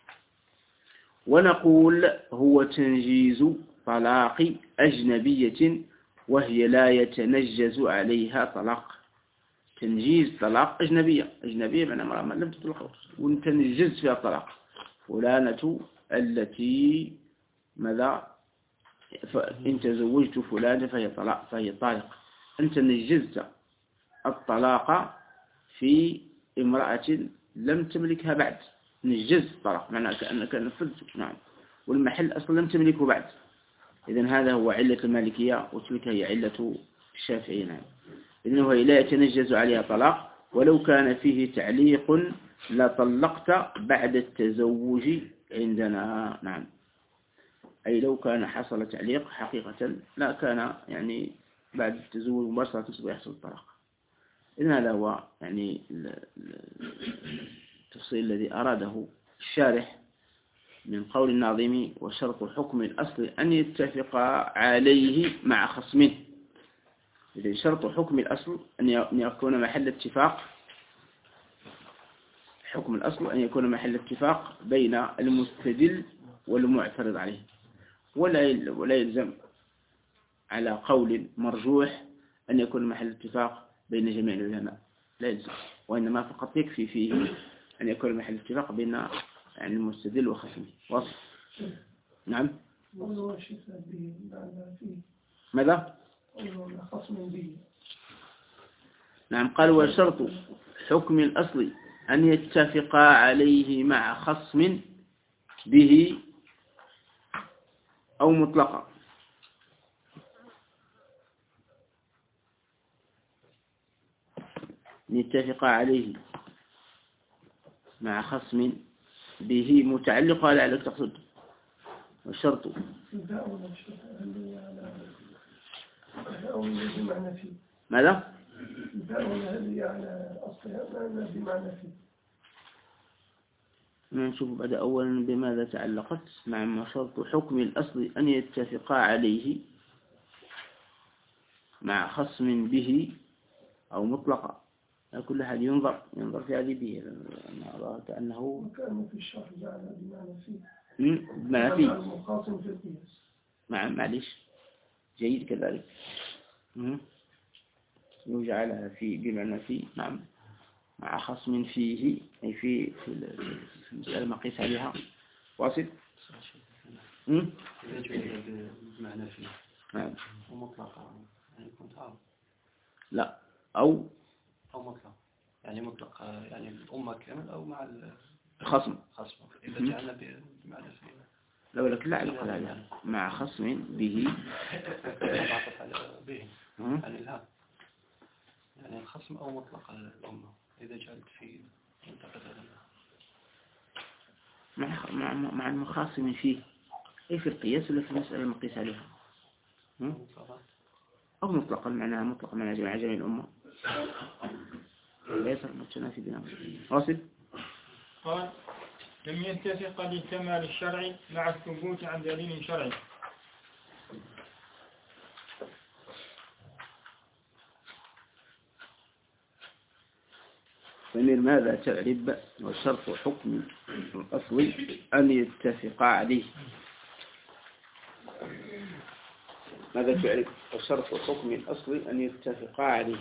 ونقول هو تنجيز طلاق أجنبية وهي لا يتنجز عليها طلاق. تنجيز طلاق أجنبية، أجنبية معنى مرأة من لم تطلق ونتنجز فيها الطلاق. فلانة التي ماذا إن تزوجت فلانة فهي طلاق، فهي طالق. أنت نجزت الطلاق في امرأة لم تملكها بعد، نجزت الطلاق معنى كأنك نفذت. نعم. والمحل أصلا لم تملكه بعد. إذن هذا هو علة المالكية، وتلك هي علة الشافعية. نعم. إذن هو لا يتنجز عليها طلاق، ولو كان فيه تعليق لطلقت بعد التزوج عندنا. نعم. أي لو كان حصل تعليق حقيقة لا كان يعني بعد التزوج مباشرة تصبح يحصل الطلاق. إذن هذا هو يعني التفصيل الذي أراده الشارح من قول الناظم وشرط حكم الأصل أن يتفق عليه مع خصمه. إذن شرط حكم الأصل أن يكون محل اتفاق، حكم الأصل أن يكون محل اتفاق بين المستدل والمعترض عليه، ولا ولا يلزم على قول مرجوح أن يكون محل اتفاق بين جميع العلماء، لا يلزم، وإنما فقط يكفي فيه أن يكون محل اتفاق بين يعني المستدل وخصمه. واضح؟ نعم. ماذا؟ نعم. قال وشرط حكم الأصل أن يتفقا عليه مع خصم به أو مطلقا. يتفق عليه مع خصم به متعلق على على تقصد. والشرط ماذا؟ نشوف بعد أولا بماذا تعلقت. مع شرط حكم الأصل أن يتفقا عليه مع خصم به أو مطلقا. كل أحد ينظر ينظر في هذه به. أنا أرى كأنه كأنه في الشرح جعل بمعنى فيه بمعنى فيه المخاصم في القياس. نعم. معليش، جيد كذلك. يجعلها في بمعنى فيه. نعم. مع خصم فيه أي في في المسألة ما قيس عليها. واصل. إذا جعل بمعنى فيه نعم ومطلقا يعني يكون تعارض. لا أو أو مطلق يعني مطلق يعني الأمة كامل أو مع الخصم. خصم إذا جعلنا بمعنى فيه لو لك لا علاقة عليها مع خصم به بعطف على به يعني الها يعني الخصم أو مطلق الأمة إذا جعلت فيه منتقد مع مع مع المخاصم فيه أي في القياس ولا في المسألة المقيس عليها أو مطلقا معناها مطلقا معناها جميع جميع الأمة ليس متنافي بينهم. واصل. قال لم يتفق لكمال الشرع مع الثبوت عن دليل شرعي. ضمير ماذا تعرب وشرط حكم الأصل أن يتفق عليه. ماذا تعرب وشرط حكم الأصل أن يتفق عليه.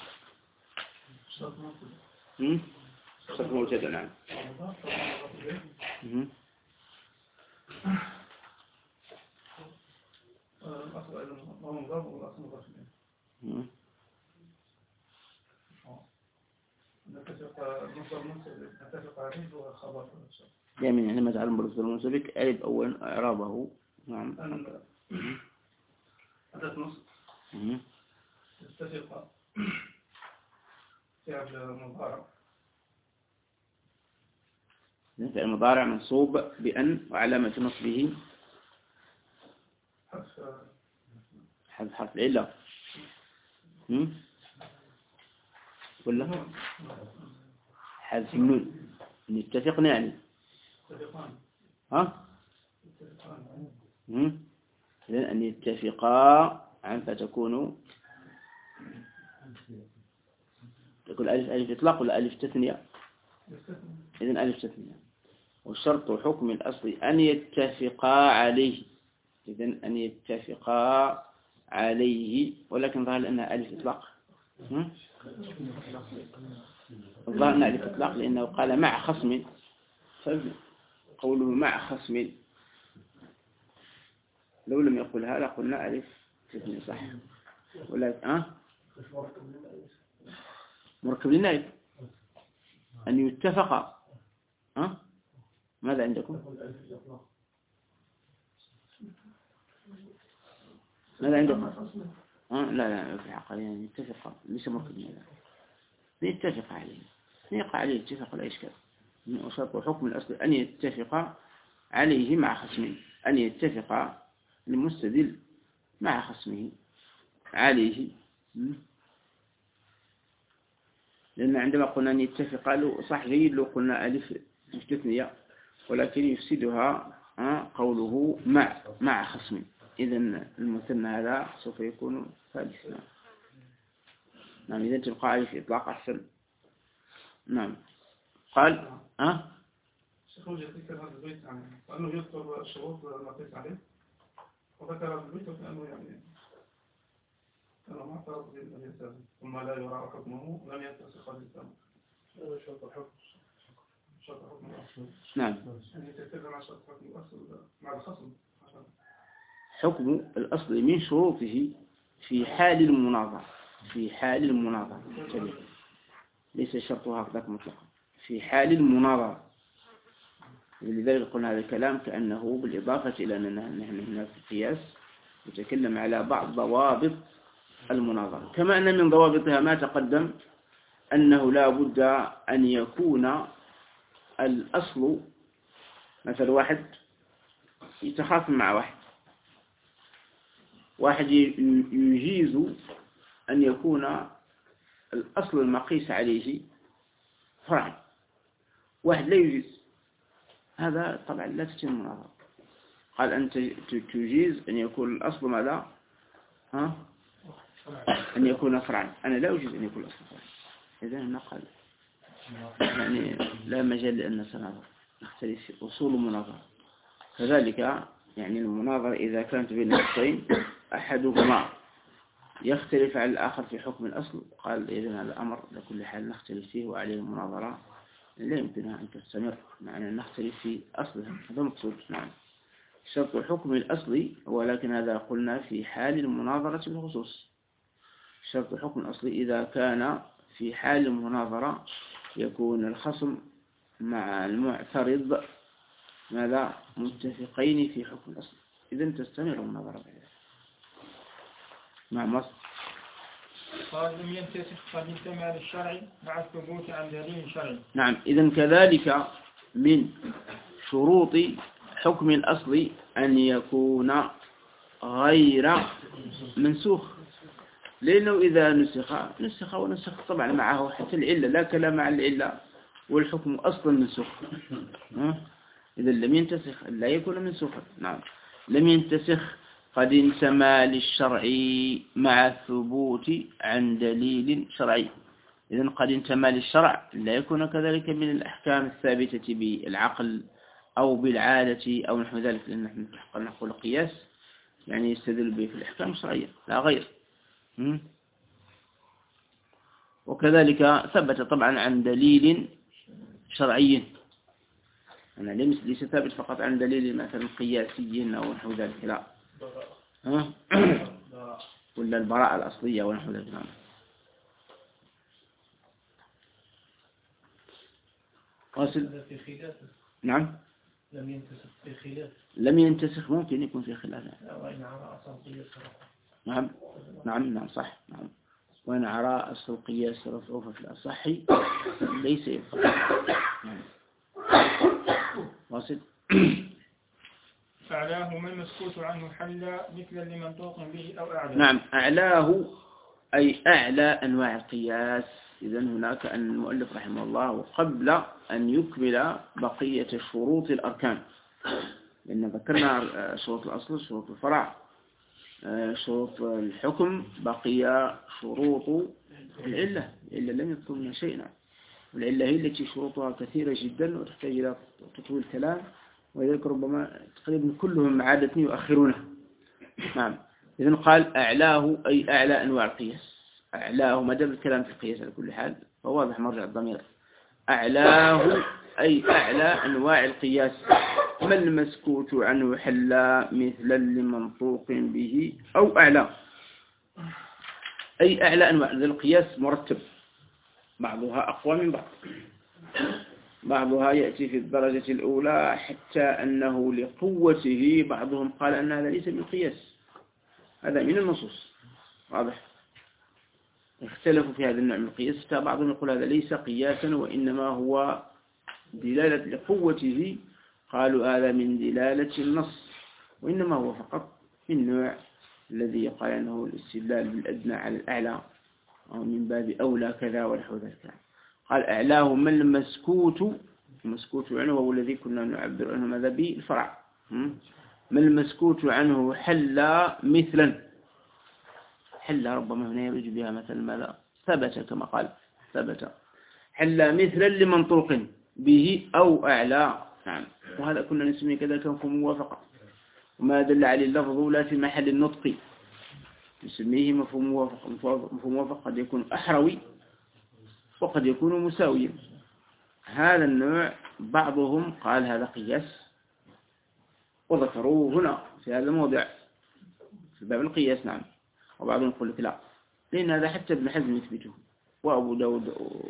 شرط موجود. نعم. جميل. يعني ما تعلم بالنسبة للمنسبك أعرب أولا إعرابه. نعم. أداة نص تتفق فعل مضارع. فعل مضارع منصوب بأن وعلامة نصبه حذف حذف حرف العلة ولا حذف النون. نتفقنا يعني اتفقان. ها اتفقان. إذن أن يتفقا عن فتكون تقول ألف ألف إطلاق ولا ألف تثنية؟ إذن ألف تثنية. والشرط حكم الأصل أن يتفقا عليه. إذن أن يتفقا عليه، ولكن ظهر أنها ألف إطلاق. الظاهر أنها ألف إطلاق لأنه قال مع خصم، قوله مع خصم لو لم يقل هذا قلنا ألف تثنية صح ولا أه مركب للنائب أن يتفق. أه ماذا عندكم؟ ماذا عندكم؟ أه لا لا في الحقيقة يعني يتفق ليس مركب للنائب، يتفق عليه يقع عليه اتفاق لا إشكال. وشرط حكم الأصل أن يتفق عليه مع خصمه، أن يتفق المستدل مع خصمه عليه. لأن عندما قلنا أن يتفق له صح جيد لو قلنا ألف مستثنية، ولكن يفسدها قوله مع مع خصمه. إذن المثنى هذا سوف يكون ثالثا. نعم إذن تبقى ألف إطلاق أحسن. نعم قال ها شيخ ذكر هذا البيت عنه وأنه يذكر الشروط المقيس عليه، وذكر هذا البيت وكأنه يعني كأنه ما اعترض بالإنسان ثم لا يرى حكمه لم يتسخ الإنسان. هذا شرط الحكم. شرط حكم الأصل. نعم يعني تتبع مع شرط حكم الأصل مع الخصم. حكم الأصل من شروطه في حال المناظرة، في حال المناظرة ليس شرطها هكذا مطلقا، في حال المناظرة. لذلك قلنا هذا الكلام كأنه بالإضافة إلى أننا نحن هنا في القياس نتكلم على بعض ضوابط المناظرة، كما أن من ضوابطها ما تقدم أنه لا بد أن يكون الأصل مثل واحد يتخاصم مع واحد، واحد يجيز أن يكون الأصل المقيس عليه فرع، واحد لا يجيز، هذا طبعا لا تتم المناظرة. قال أنت تجيز أن يكون الأصل ماذا؟ ها؟ أن يكون فرعا، أنا لا أجيز أن يكون الأصل فرعا. إذا نقل يعني لا مجال لأن سنظر نختلف في أصول المناظرة. كذلك يعني المناظرة إذا كانت بين نفسين أحدهما يختلف عن الآخر في حكم الأصل، قال إذن هذا الأمر لكل حال نختلف فيه وعليه المناظرة لا يمكنها أن تستمر، معنى نختلف في أصلها، هذا مقصود. نعم شرط حكم الأصل، ولكن هذا قلنا في حال المناظرة بالخصوص. شرط حكم الأصل إذا كان في حال المناظرة يكون الخصم مع المعترض ماذا متفقين في حكم الأصل، إذن تستمر المناظرة بذلك. مع مصر قال لم ينتسخ قد انتمى للشرع مع الثبوت عن دليل شرعي. نعم إذن كذلك من شروط حكم الأصل أن يكون غير منسوخ، لأنه إذا نسخ نسخ ونسخ طبعا معه حتى العلة، لا كلام مع العلة والحكم أصلا منسوخ. إذا لم ينتسخ لا يكون منسوخا. نعم لم ينتسخ قد انتمى للشرع مع الثبوت عن دليل شرعي. إذن قد انتمى للشرع لا يكون كذلك من الأحكام الثابتة بالعقل أو بالعادة أو نحو ذلك، لأن نحن نقول قياس يعني يستدل به في الأحكام الشرعية لا غير. وكذلك ثبت طبعا عن دليل شرعي، يعني ليس ثابت فقط عن دليل مثلا قياسي أو نحو ذلك، لا ها؟ ولا البراءة الأصلية ونحو ذلك. نعم واصل. نعم لم ينتسخ في خلاف. لم ينتسخ ممكن يكون في خلاف. وإن على أصل نعم نعم نعم صح. نعم وإن عراء أصل القياس رفعه في الأصح ليس يبقى. واصل. أعلاه ما المسكوت عنه حل مثلا لمنطوق به أو أعلى. نعم، أعلاه أي أعلى أنواع القياس. إذن هناك أن المؤلف رحمه الله وقبل أن يكمل بقية شروط الأركان، لأن ذكرنا شروط الأصل، شروط الفرع، شروط الحكم، بقي شروط العلة. العلة لم يذكر منها شيئا، والعلة هي التي شروطها كثيرة جدا وتحتاج إلى تطويل الكلام، وذلك ربما تقريبا كلهم عادة يؤخرونها. نعم، إذن قال أعلاه أي أعلى أنواع القياس. أعلاه ما دام الكلام في القياس على كل حال فواضح مرجع الضمير. أعلاه أي أعلى أنواع القياس. ما المسكوت عنه حلا مثلا لمنطوق به أو أعلى، أي أعلى أنواع. القياس مرتب، بعضها أقوى من بعض، بعضها يأتي في الدرجة الأولى حتى أنه لقوته بعضهم قال أن هذا ليس من قياس، هذا من النصوص. واضح. اختلفوا في هذا النوع من القياس، بعضهم يقول هذا ليس قياسا وإنما هو دلالة لقوته، قالوا هذا من دلالة النص، وإنما هو فقط من النوع الذي يقال أنه الاستدلال بالأدنى على الأعلى أو من باب أولى كذا ونحو ذلك. قال أعلاه ما المسكوت، المسكوت عنه هو الذي كنا نعبر عنه ماذا بالفرع. ما المسكوت عنه حلا مثلا، حلا ربما هنا يريد بها مثلا ماذا ثبت، كما قال ثبت حلا مثلا لمنطوق به أو أعلى. نعم، وهذا كنا نسميه كذا كان موافقة، وما دل عليه اللفظ لا في محل النطق نسميه مفهوم موافقة. مفهوم موافقة قد يكون أحروي وقد يكون مساويا. هذا النوع بعضهم قال هذا قياس وذكروه هنا في هذا الموضع في باب القياس. نعم، وبعضهم يقول لك لا، لأن هذا حتى ابن حزم يثبته، وأبو داود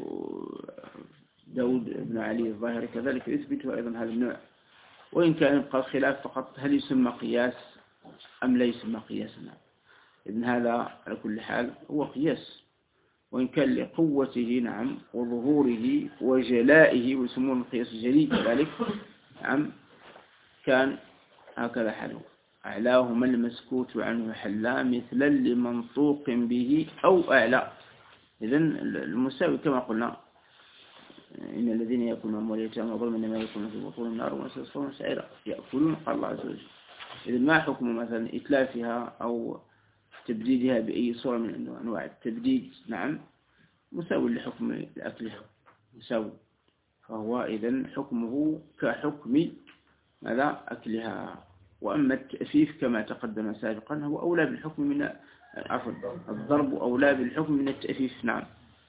داود بن علي الظاهري كذلك يثبته أيضا هذا النوع، وإن كان يبقى الخلاف فقط هل يسمى قياس أم لا يسمى قياسا. إذن هذا على كل حال هو قياس، وإن كان لقوته نعم وظهوره وجلائه، ويسمون القياس الجلي ذلك. نعم، كان هكذا حاله. أعلاه ما المسكوت عنه حلا مثلا لمنطوق به أو أعلى. إذن المساوي كما قلنا إن الذين يأكلون أموال اليتامى ظلما إنما يأكلون في بطونهم النار وسيصلون سعيرا يأكلون، قال الله عز وجل. إذن ما حكم مثلا إتلافها أو تبديدها بأي صورة من أنواع التبديد؟ نعم، مساوي لحكم أكلها، مساوي، فهو إذن حكمه كحكم ماذا أكلها. وأما التأفيف كما تقدم سابقا هو أولى بالحكم من عفوا الضرب أولى بالحكم من التأفيف. نعم.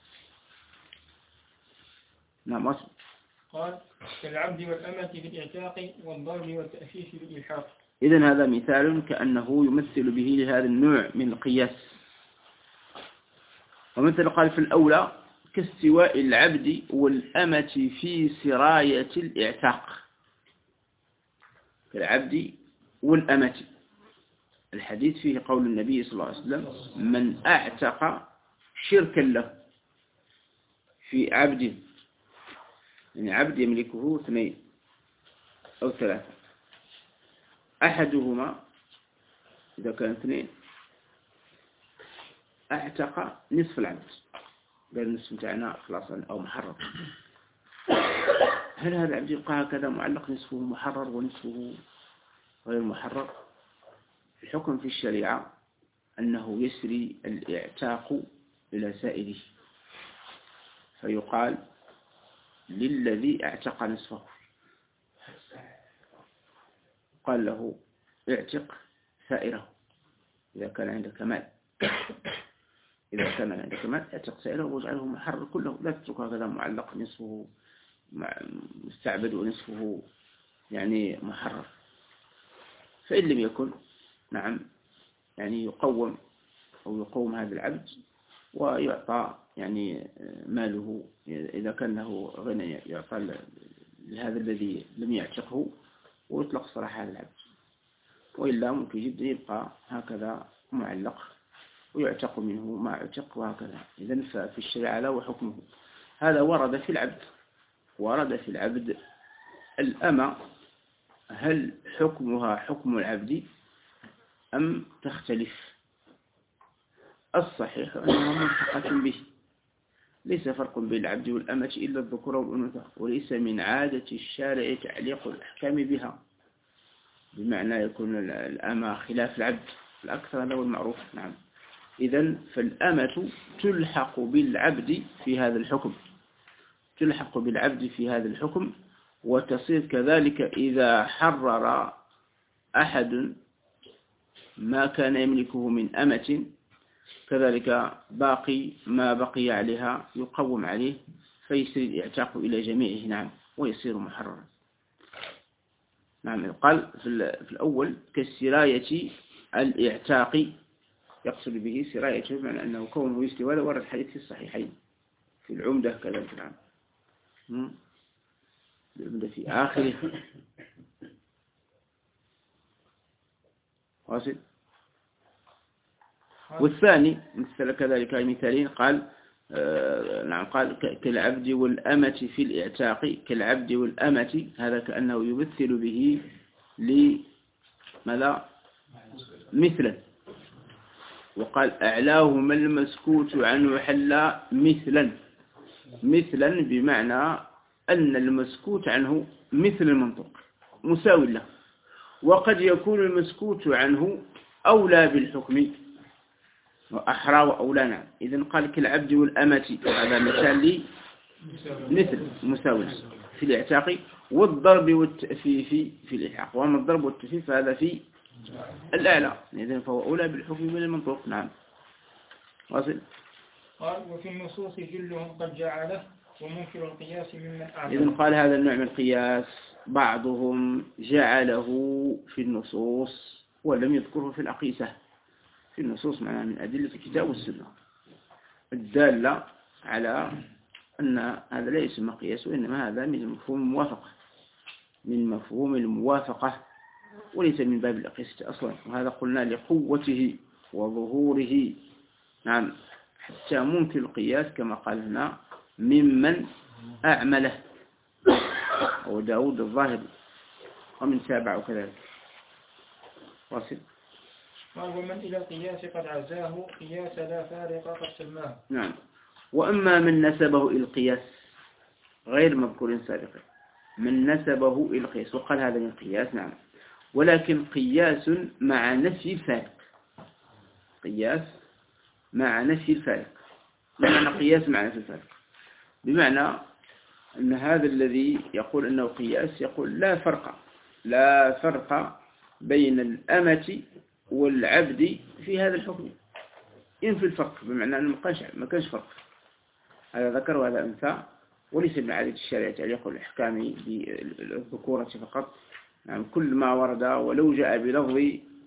نعم أصل. قال كالعبد والأمة بالإعتاق والضرب والتأفيف بالإلحاق. إذن هذا مثال كأنه يمثل به لهذا النوع من القياس. ومثل قال في الأولى كاستواء العبد والأمة في سراية الإعتاق. كالعبد والأمة، الحديث فيه قول النبي صلى الله عليه وسلم من أعتق شركا له في عبد، يعني عبد يملكه اثنين أو ثلاثة، أحدهما إذا كان اثنين أعتق نصف العبد، قال النصف متاعنا خلاص أو محرر. هل هذا العبد يبقى هكذا معلق نصفه محرر ونصفه غير محرر؟ الحكم في الشريعة أنه يسري الإعتاق إلى سائره، فيقال للذي اعتق نصفه قال له اعتق سائره إذا كان عندك مال، إذا كان عندك مال اعتق سائره واجعله محرر كله، لا تترك هكذا معلق نصفه مستعبد ونصفه يعني محرر. فإن لم يكن نعم يعني يقوم أو يقوم هذا العبد ويعطى يعني ماله إذا كان له غنى يعطى لهذا الذي لم يعتقه ويطلق صراحة هذا العبد، وإلا ممكن جدا يبقى هكذا معلق ويعتق منه ما اعتق وهكذا. إذن ففي الشريعة له حكمه. هذا ورد في العبد. ورد في العبد الأمة هل حكمها حكم العبد أم تختلف؟ الصحيح أنها ملحقة به، ليس فرق بين العبد والأمة إلا الذكور والأنثى، وليس من عادة الشارع تعليق الأحكام بها، بمعنى يكون الأمة خلاف العبد، الأكثر هذا هو المعروف. نعم. إذن فالأمة تلحق بالعبد في هذا الحكم، تلحق بالعبد في هذا الحكم، وتصير كذلك إذا حرر أحد ما كان يملكه من أمة، كذلك باقي ما بقي عليها يقوم عليه فيصير الاعتاق إلى جميعه. نعم. ويصير محررا. نعم. قال في الأول كالسراية الاعتاق، يقصد به سراية بمعنى أنه كونه يسري، وهذا ورد الحديث في الصحيحين في العمدة كذلك. نعم. العمدة في آخره. واصل. والثاني مثل كذلك مثالين قال آه نعم قال كالعبد والأمة في الإعتاق، كالعبد والأمة، هذا كأنه يمثل به لماذا مثلا. وقال أعلاهما المسكوت عنه حل مثلا، مثلا بمعنى أن المسكوت عنه مثل المنطق مساوي له، وقد يكون المسكوت عنه أولى بالحكم وأحرى وأولى. نعم. إذن قال كالعبد والأمة، هذا مثال لي مثل مساوي في الاعتاق، والضرب والتأفيف في الإلحاق. وأما الضرب والتأفيف فهذا في الأعلى، إذن فهو أولى بالحكم من المنطوق. نعم. واصل. قال وفي النصوص جلهم قد جعله ومنكر القياس ممن أعلم. إذن قال هذا النوع من القياس بعضهم جعله في النصوص ولم يذكره في الأقيسة. في النصوص معناها من أدلة الكتاب والسنة الدالة على أن هذا لا يسمى قياس، وإنما هذا من مفهوم الموافقة، من مفهوم الموافقة، وليس من باب الأقيسة أصلا. وهذا قلنا لقوته وظهوره. نعم. حتى ممكن القياس كما قال هنا ممن أعمله، هو داود الظاهري ومن تابعه كذلك. واصل. قال ومن إلى القياس قد عزاه قياس لا فارق قد سماه. نعم. وأما من نسبه إلى القياس غير مذكور سابقا، من نسبه إلى القياس وقال هذا من القياس. نعم. ولكن قياس مع نفي الفارق، قياس مع نفي الفارق. بمعنى قياس مع نفي الفارق، بمعنى أن هذا الذي يقول أنه قياس يقول لا فرق، لا فرق بين الأمة والعبد في هذا الحكم، ينفي الفرق، بمعنى أنه ما كانش فرق، هذا ذكر وهذا أنثى، وليس من عادة الشريعة تعليق الأحكام بالذكورة فقط. يعني كل ما ورد ولو جاء بلفظ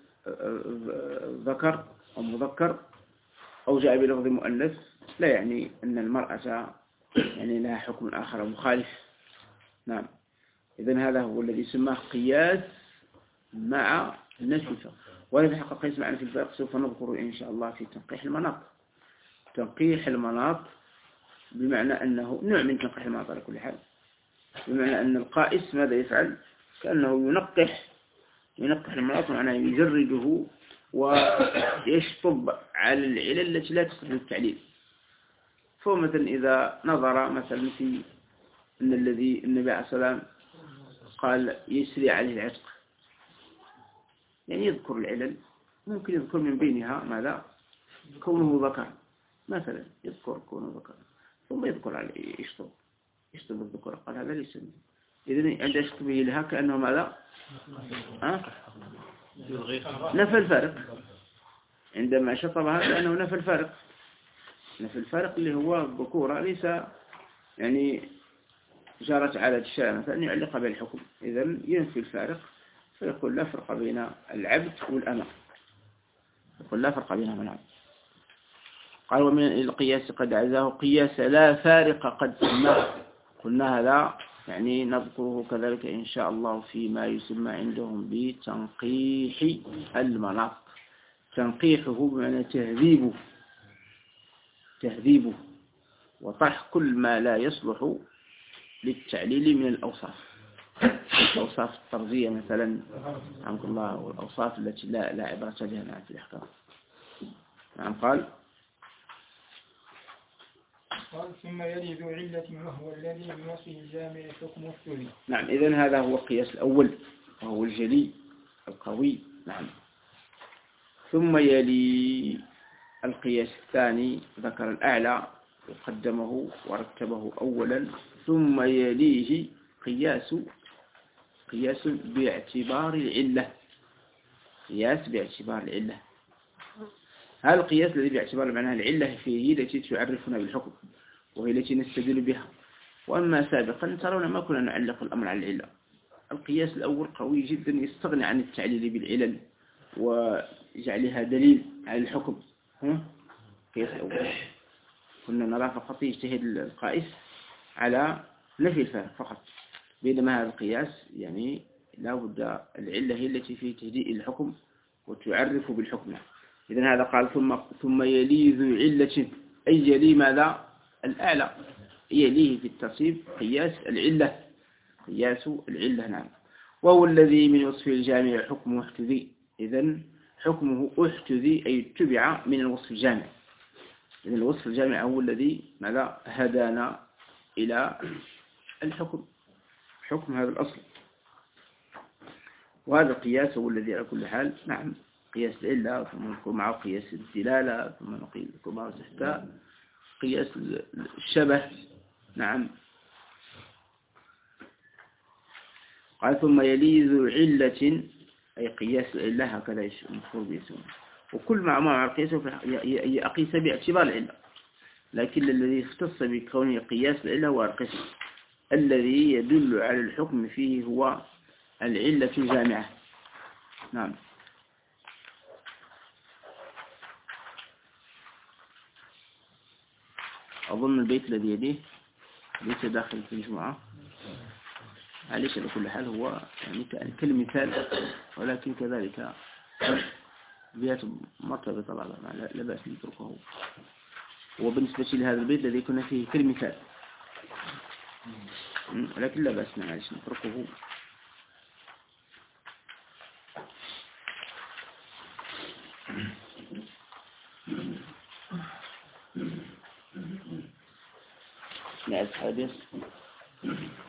ذكر أو مذكر أو جاء بلفظ مؤنث لا يعني أن المرأة يعني لها حكم آخر مخالف. نعم. إذن هذا هو الذي سماه قياس مع نفي الفرق. وهذا في حقيقة قياس مع نفي الفرق سوف نذكر إن شاء الله في تنقيح المناط. تنقيح المناط بمعنى أنه نوع من تنقيح المناط على كل حال، بمعنى أن القائس ماذا يفعل؟ كأنه ينقح ينقح المناط، معناه يجرده ويشطب على العلل التي لا تصلح للتعليل. فهو مثلا إذا نظر مثلا في أن الذي النبي عليه الصلاة والسلام قال يسري عليه العتق، يعني يذكر العلل، ممكن يذكر من بينها ماذا؟ كونه ذكر مثلا، يذكر كونه ذكر، ثم يذكر عليه يشطب يشطب الذكر، قال هذا ليس منه. إذن عند يشطبه لها كأنه ماذا؟ أه؟ نفى الفارق. عندما شطبها كأنه نفى الفارق، نفى الفارق اللي هو الذكورة، ليس يعني جرت على الشارع مثلا يعلق بالحكم. إذن ينفي الفارق فيقول لا فرق بين العبد والأمة، يقول لا فرق بينهما. العبد قال ومن القياس قد عزاه قياس لا فارق قد سماه. قلنا هذا يعني نذكره كذلك إن شاء الله فيما يسمى عندهم بتنقيح المناط. تنقيحه بمعنى تهذيبه تهذيبه وطرح كل ما لا يصلح للتعليل من الأوصاف الأوصاف الطردية مثلا رحمك الله والأوصاف التي لا لا عبرة بها في الأحكام. نعم. قال قال ثم يلي ذو علة وهو الذي من وصفه الجامع حكم الثوري. نعم. إذن هذا هو القياس الأول وهو الجلي القوي. نعم. ثم يلي القياس الثاني ذكر الأعلى وقدمه ورتبه أولا ثم يليه قياس قياس باعتبار العلة قياس باعتبار العلة. هذا القياس الذي باعتبار معناها العلة فيه التي تعرفنا بالحكم وهي التي نستدل بها. وأما سابقا ترون ما كنا نعلق الأمر على العلة. القياس الأول قوي جدا يستغني عن التعليل بالعلل وجعلها دليل على الحكم. ها؟ القياس الأول كنا نرى فقط يجتهد القائس على نفي الفارق فقط، بينما هذا القياس يعني لا بد العلة هي التي في تهدئ الحكم وتعرف بالحكم. إذن هذا قال ثم ثم يلي ذو علة أي يلي ماذا؟ الأعلى يليه في التصيب قياس العلة قياس العلة. نعم. وهو الذي من وصف الجامع حكمه احتذي. إذن حكمه احتذي أي اتبع من الوصف الجامع. إذن الوصف الجامع هو الذي ماذا هدانا إلى الحكم حكم هذا الأصل. وهذا القياس هو الذي على كل حال نعم قياس العلة ثم نذكر معه قياس الدلالة ثم نذكر معه تحت قياس الشبه. نعم. قال ثم يلي ذو علة أي قياس العلة هكذا المفروض يسمى. وكل مع مع القياس يقيس باعتبار العلة، لكن الذي اختص بكونه قياس العلة هو القسم الذي يدل على الحكم فيه هو العلة الجامعة. نعم. أظن البيت الذي يليه ليس داخل في الجمعة، عليش على كل حال هو يعني كالمثال، ولكن كذلك بيات مرتبطة بعضها لا بأس نتركه. وبالنسبة لهذا البيت الذي كنا فيه كالمثال ولكن لا بأس معلش نتركه. نعم حديث